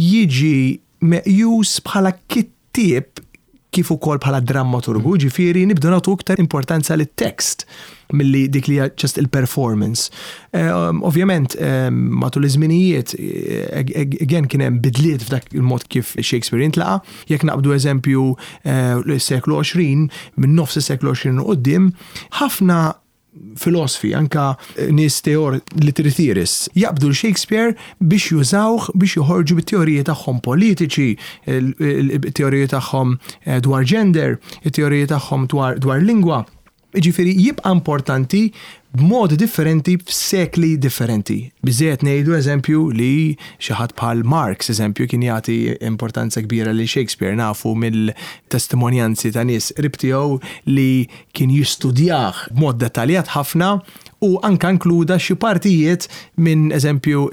jiġi meqjus bħala kittieb kif ukoll bħala drammaturgu, ġifieri nibdu nagħtu iktar importanza lit-text milli dik li just il-performance. Um, Ovvjament, um, matul iż-żminijiet again kien hemm bidliet f'dak il-mod kif Shakespeare intlaqa. Jekk naqbdu eżempju uh, l-seklu għoxrin, minn nofs is-seklu għoxrin qudiem, ħafna filosofi, anka nies teor literary theorists, jaqbdu l-Shakespeare biex jużawh biex joħorġu bit-teoriji tagħhom politiċi, il-teoriji tagħhom dwar gender, it-teoriji tagħhom dwar dwar lingwa. Ġifieri jibqa' importanti b'modi differenti f'sekli differenti. Biżejjed ngħidu eżempju li xi ħadd bħal Marx eżempju kien jagħti importanza kbira li Shakespeare nafu mill-testimonjanzi ta' nies qrib tiegħu li kien jistudjah b'mod dettaljat ħafna u anka inkluda xi partijiet minn eżempju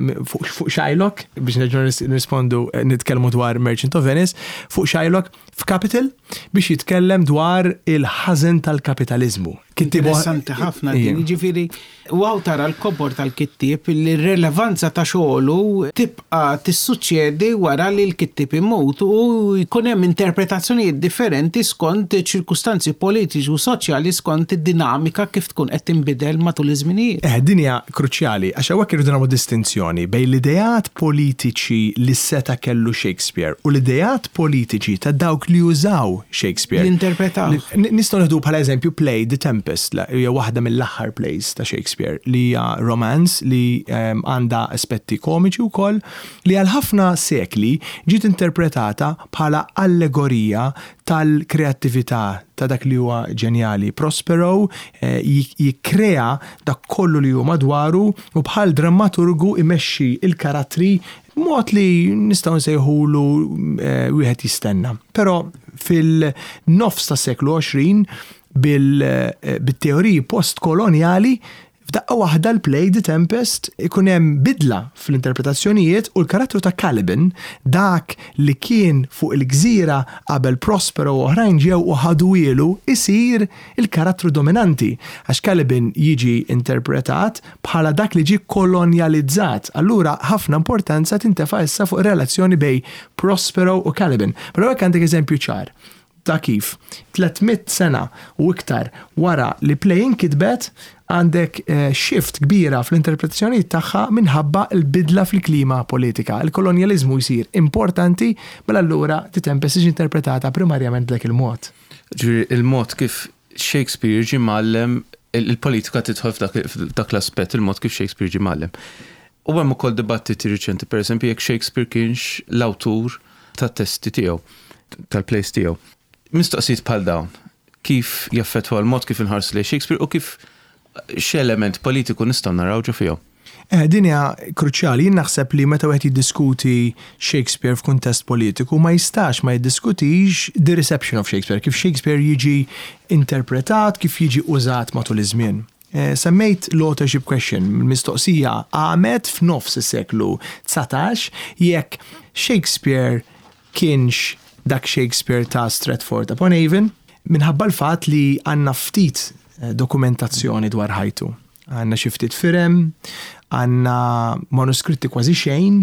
fuq Shylock biex nerġgħu nirrispondu nitkellmu dwar Merchant of Venice, fuq Shylock f'Capital biex jitkellem dwar il-ħażen tal-kapitaliżmu. Interessanti ħafna din, ġifieri waw tara l-kobor tal-kittieb li r-relevanza ta' xogħlu tibqa' tissuċċedi wara li l-kittieb imut u jkun hemm interpretazzjonijiet differenti skont ċirkustanzi politiċi u soċjali skont id-dinamika kif tkun qed tinbidel matul iż-żminijiet. Eh, din hija kruċjali għax hawnhekk irridu nagħmlu distinzjoni bejn l-idejat politiċi li seta' kellu Shakespeare u l-idejat politiċi ta' dawk li jużaw Shakespeare. L-interpretaw. Nistgħu neħdu bħala eżempju play The Tempest, hija waħda mill-aħħar plays ta' Shakespeare li hija romance li għandha um, aspetti komiċi wkoll li għal ħafna sekli ġiet interpretata bħala allegorija tal-kreattività ta' dak li huwa ġenjali. Prospero eh, jikkrea dak kollu li huwa madwaru u bħal drammaturgu imexxi il-karattri mod li nistgħu nsejħulu eh, wieħed jistenna. Però fil-nofs tas seklu għoxrin bil-teoriji post-koloniali f'daqqa waħda l-play The Tempest ikun hemm bidla fl-interpretazzjonijiet u l-karattru ta' Caliban dak li kien fuq il-gżira qabel Prospero u oħrajn ġew u ħadwielu isir il-karattru dominanti għax Caliban jiġi interpretat bħala dak li ġi kolonializzat. Allura ħafna importanza tintefa' issa fuq relazzjoni bej Prospero u Caliban. Però hekk għandek eżempju ċar ta' kif tlietmiet sena u iktar wara li play inkitbet għandek shift kbira fl-interpretazzjoni tagħha minħabba l-bidla fil-klima politika. Il-kolonializmu jsir importanti, mela allura The Tempest tiġi interpretata primarjament dak il-mod. Ġifieri il-mod kif Shakespeare ġie mallem il-politika tidħol f'dak l-aspett, il-mod kif Shakespeare ġie mallem. U hemm ukoll dibattiti riċenti, pereżempju jekk Shakespeare kienx l-awtur tat-testi tiegħu, tal-plays tiegħu. Mistoqsijiet bħal dawn, kif jaffettwa l-mod kif inħarsu li Shakespeare u kif x'element politiku nistgħu naraw ġo fihom. Eh, din hija kruċjali, jien naħseb li meta wieħed jiddiskuti Shakespeare f'kuntest politiku ma jistax ma jiddiskutix the reception of Shakespeare, kif Shakespeare jiġi interpretat, kif jiġi użat matul iż-żmien. Eh, semmejt l-authorship question, mistoqsija għamet f'nofs is-seklu tsatax jekk Shakespeare kienx dak Shakespeare ta' Stratford upon Avon, minħabba l-fat li għanna ftit dokumentazzjoni dwar ħajtu. Għanna xi ftit firem, għanna manuskritti kważi xejn,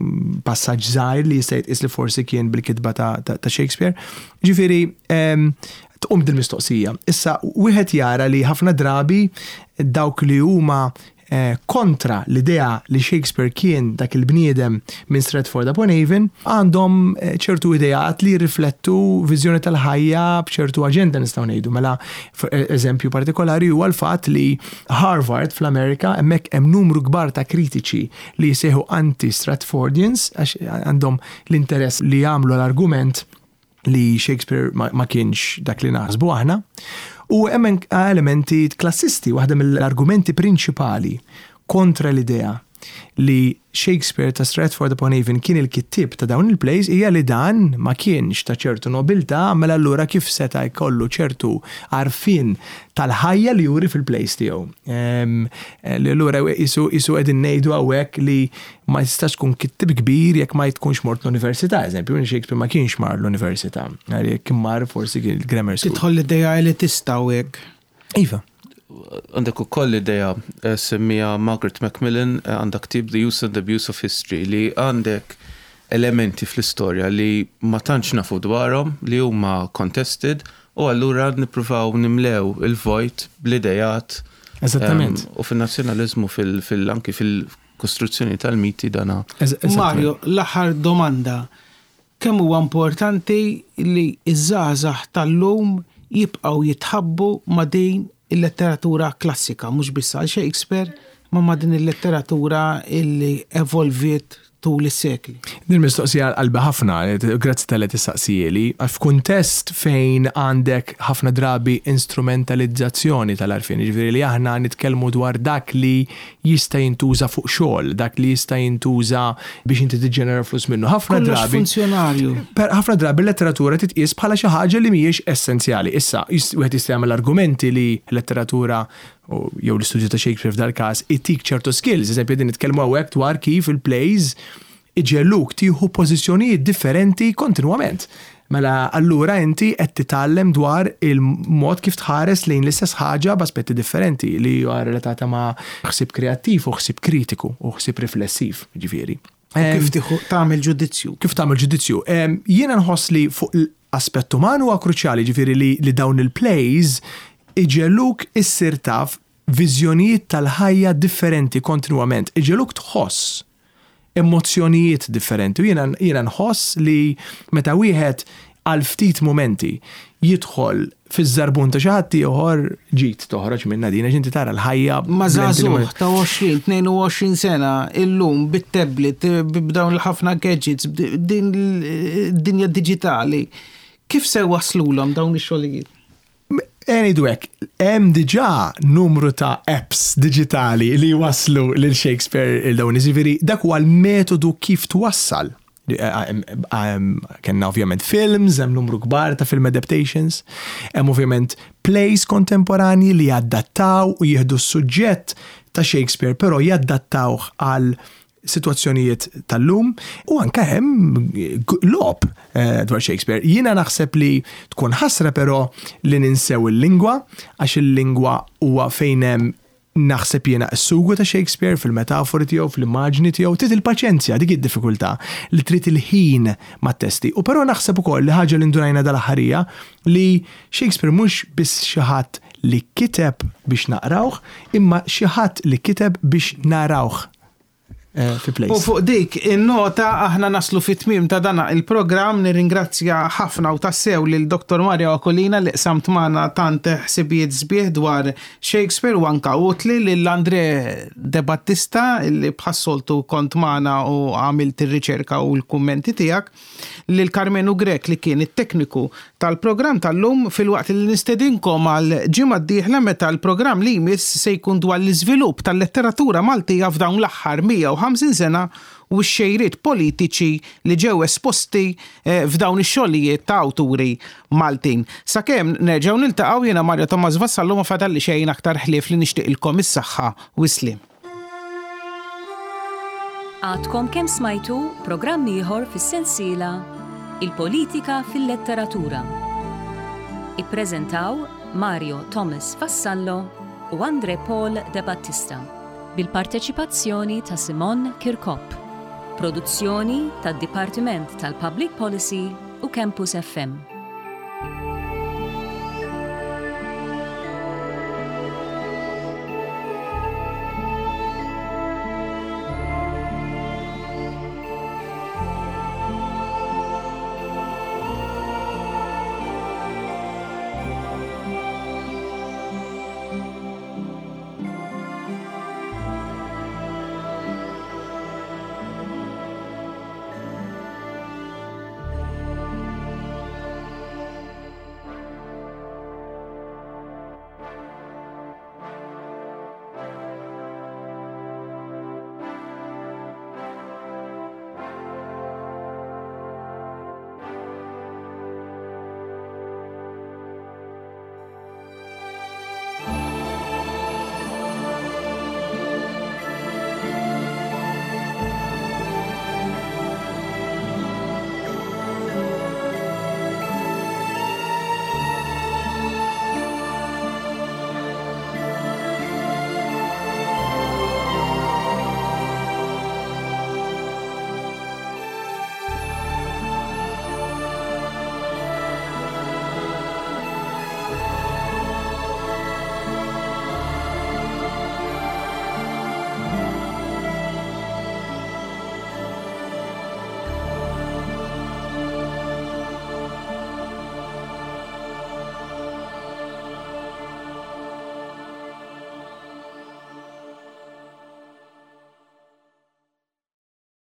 passaġġ żgħir li jista' jitqies li forsi kien bil-kitba ta', ta, ta Shakespeare. Ġifieri tqum dil-mistoqsija. Issa wieħed jara li ħafna drabi dawk li huma kontra l-idea li Shakespeare kien dak il-bniedem minn Stratford upon Avon għandhom ċertu idejat li riflettu viżjoni tal-ħajja b'ċertu aġenda nistgħu ngħidu. Mela eżempju partikolari huwa l-fatt li Harvard fl-Amerika hemmhekk hemm numru kbar ta' kritiċi li jsejħu anti-Stratfordians għax għandhom l-interess li jagħmlu l-argument li Shakespeare ma, ma kienx dak li naħsbu aħna. U hemm elementi klassisti, waħda mill-argumenti prinċipali kontra l-idea li Shakespeare ta' Stratford upon Avon kien il-kittib ta' dawn il-plays hija li dan ma kienx ta' ċertu nobiltà, mela allura kif seta' jkollu ċertu għarfien tal-ħajja li juri fil-plays tiegħu. Allura isu isu qegħdin ngħidu hawnhekk li ma jistax tkun kittib kbir jekk ma jtkunx mort l-università. Eżempju, Shakespeare ma kienx mar l-università. Jekk kien mar forsi il-grammar school. Tidħol l-idea elitista hawnhekk. Iva. Għandek ukoll idea semmija Margaret Macmillan għandha ktib The Use and Abuse of History li għandek elementi fl-istorja li ma tantx nafu dwarhom li huma contested u allura nippruvaw nimlew il-vojt bl-idejat. Eżattament. Um, u fin-nazzjonaliżmu fil-anki fil-kostruzzjoni tal-miti dana. Mario, l-aħħar domanda. Kemm huwa importanti li iż-żgħażagħ tal-lum jibqgħu jitħabbu ma' din il-letteratura klassika, mhux biss għal Shakespeare, ma ma din il-letteratura illi evolviet tul is-sekli. Din mistoqsija qalbi ħafna, grazzi tal-li tistaqsijeli, f'kuntest fejn għandek ħafna drabi instrumentalizzazzjoni tal-arfien, ġifieri li aħna nitkellmu dwar dak li jista' jintuża fuq xogħol, dak li jista' jintuża biex inti tiġġenera flus minnu. Ħafna drabi funzjonarju. Per ħafna drabi l-letteratura titqies bħala xi ħaġa li mhijiex essenzjali. Issa wieħed jista' jagħmel argumenti li l-letteratura jew l-istudju ta' Shakespeare f'dal każ itik ċertu skills, eżempju din nitkellmu hawnhekk dwar kif il-plays iġelluk tieħu pożizzjonijiet differenti kontinwament. Mela allura inti qed titgħallem dwar il-mod kif tħares lejn l-istess ħaġa b'aspetti differenti li huwa relatata ma' ħsieb kreattiv u ħsieb kritiku u ħsieb riflessiv, ġifieri. Kif tieħu tagħmel ġudizzju. Kif tagħmel ġudizzju. Jiena nħoss li fuq l-aspett uman huwa kruċjali, ġifieri li, li dawn il-plays iġelluk issir taf viżjonijiet tal-ħajja differenti kontinwament. Iġelluk tħoss emozzjonijiet differenti. U jiena jiena nħoss li meta wieħed għal ftit momenti jidħol fiż-żarbun ta' xi ħadd ieħor ġid toħroġ minna din ġinti tara l-ħajja ma' żagħżugħ ta' għoxrin tnejn u għoxrin sena illum bit-tablet b'dawn il-ħafna gadgets din id-dinja diġitali. Kif se waslulhom dawn ix-xogħlijiet? Enidu hekk, hemm diġà numru ta' apps digitali li waslu lil Shakespeare il-dawn iżifieri dak huwa l-metodu kif twassal. Kenna ovvjament films, hemm numru kbar ta' film adaptations, hemm ovvjament plays kontemporani li jaddattaw u jieħdu s-suġġett ta' Shakespeare, però jaddattawh għal situazzjonijiet tal-lum u anke hemm lob dwar Shakespeare. Jiena naħseb li tkun ħasra però li ninsew il-lingwa għax il-lingwa huwa fejn hemm naħseb jiena s-sugu ta' Shakespeare fil-metafori tiegħu, fl-immaġni tiegħu, trid il-paċenzja dik id-diffikultà li trid il-ħin mat-testi. U però naħseb ukoll li ħaġa li ndunajna dal-aħħarija li Shakespeare mhux biss xi ħadd li kiteb biex naqrawh, imma xi ħadd li kiteb biex narawh. U fuq dik in-nota aħna naslu fit-tmiem ta' dana il-programm nirringrazzja ħafna u tassew lil Doktor Mario Okolina li qsamt magħna tant ħsibijiet sbieħ dwar Shakespeare u anka utli lil Andre De Battista li bħassoltu kont magħna u għamilt ir-riċerka u l-kummenti tiegħek, lil Carmenu Grek li kien it-tekniku tal-programm tal-lum fil-waqt li nistedinkom għal ġimgħa d-dieħla meta l-programm li jmiss se jkun dwar l-iżvilupp tal-letteratura Maltija f'dawn l-aħħar mija u ħamsin sena u x-xejriet politiċi li ġew esposti f'dawn ix-xogħlijiet ta' awturi Maltin. Sakemm nerġgħu niltaqgħu jiena Mario Thomas Vassallo ma fadalli xejn aktar ħlief li nixtieqilkom is-saħħa u s-slim. Għadkom kemm smajtu programm ieħor fis-sensiela Il-Politika fil-Letteratura. Ippreżentaw Mario Thomas Vassallo u Andre Paul De Battista bil-parteċipazzjoni ta' Simon Kirkop. Produzzjoni tad-Dipartiment tal-Public Policy u Campus F M.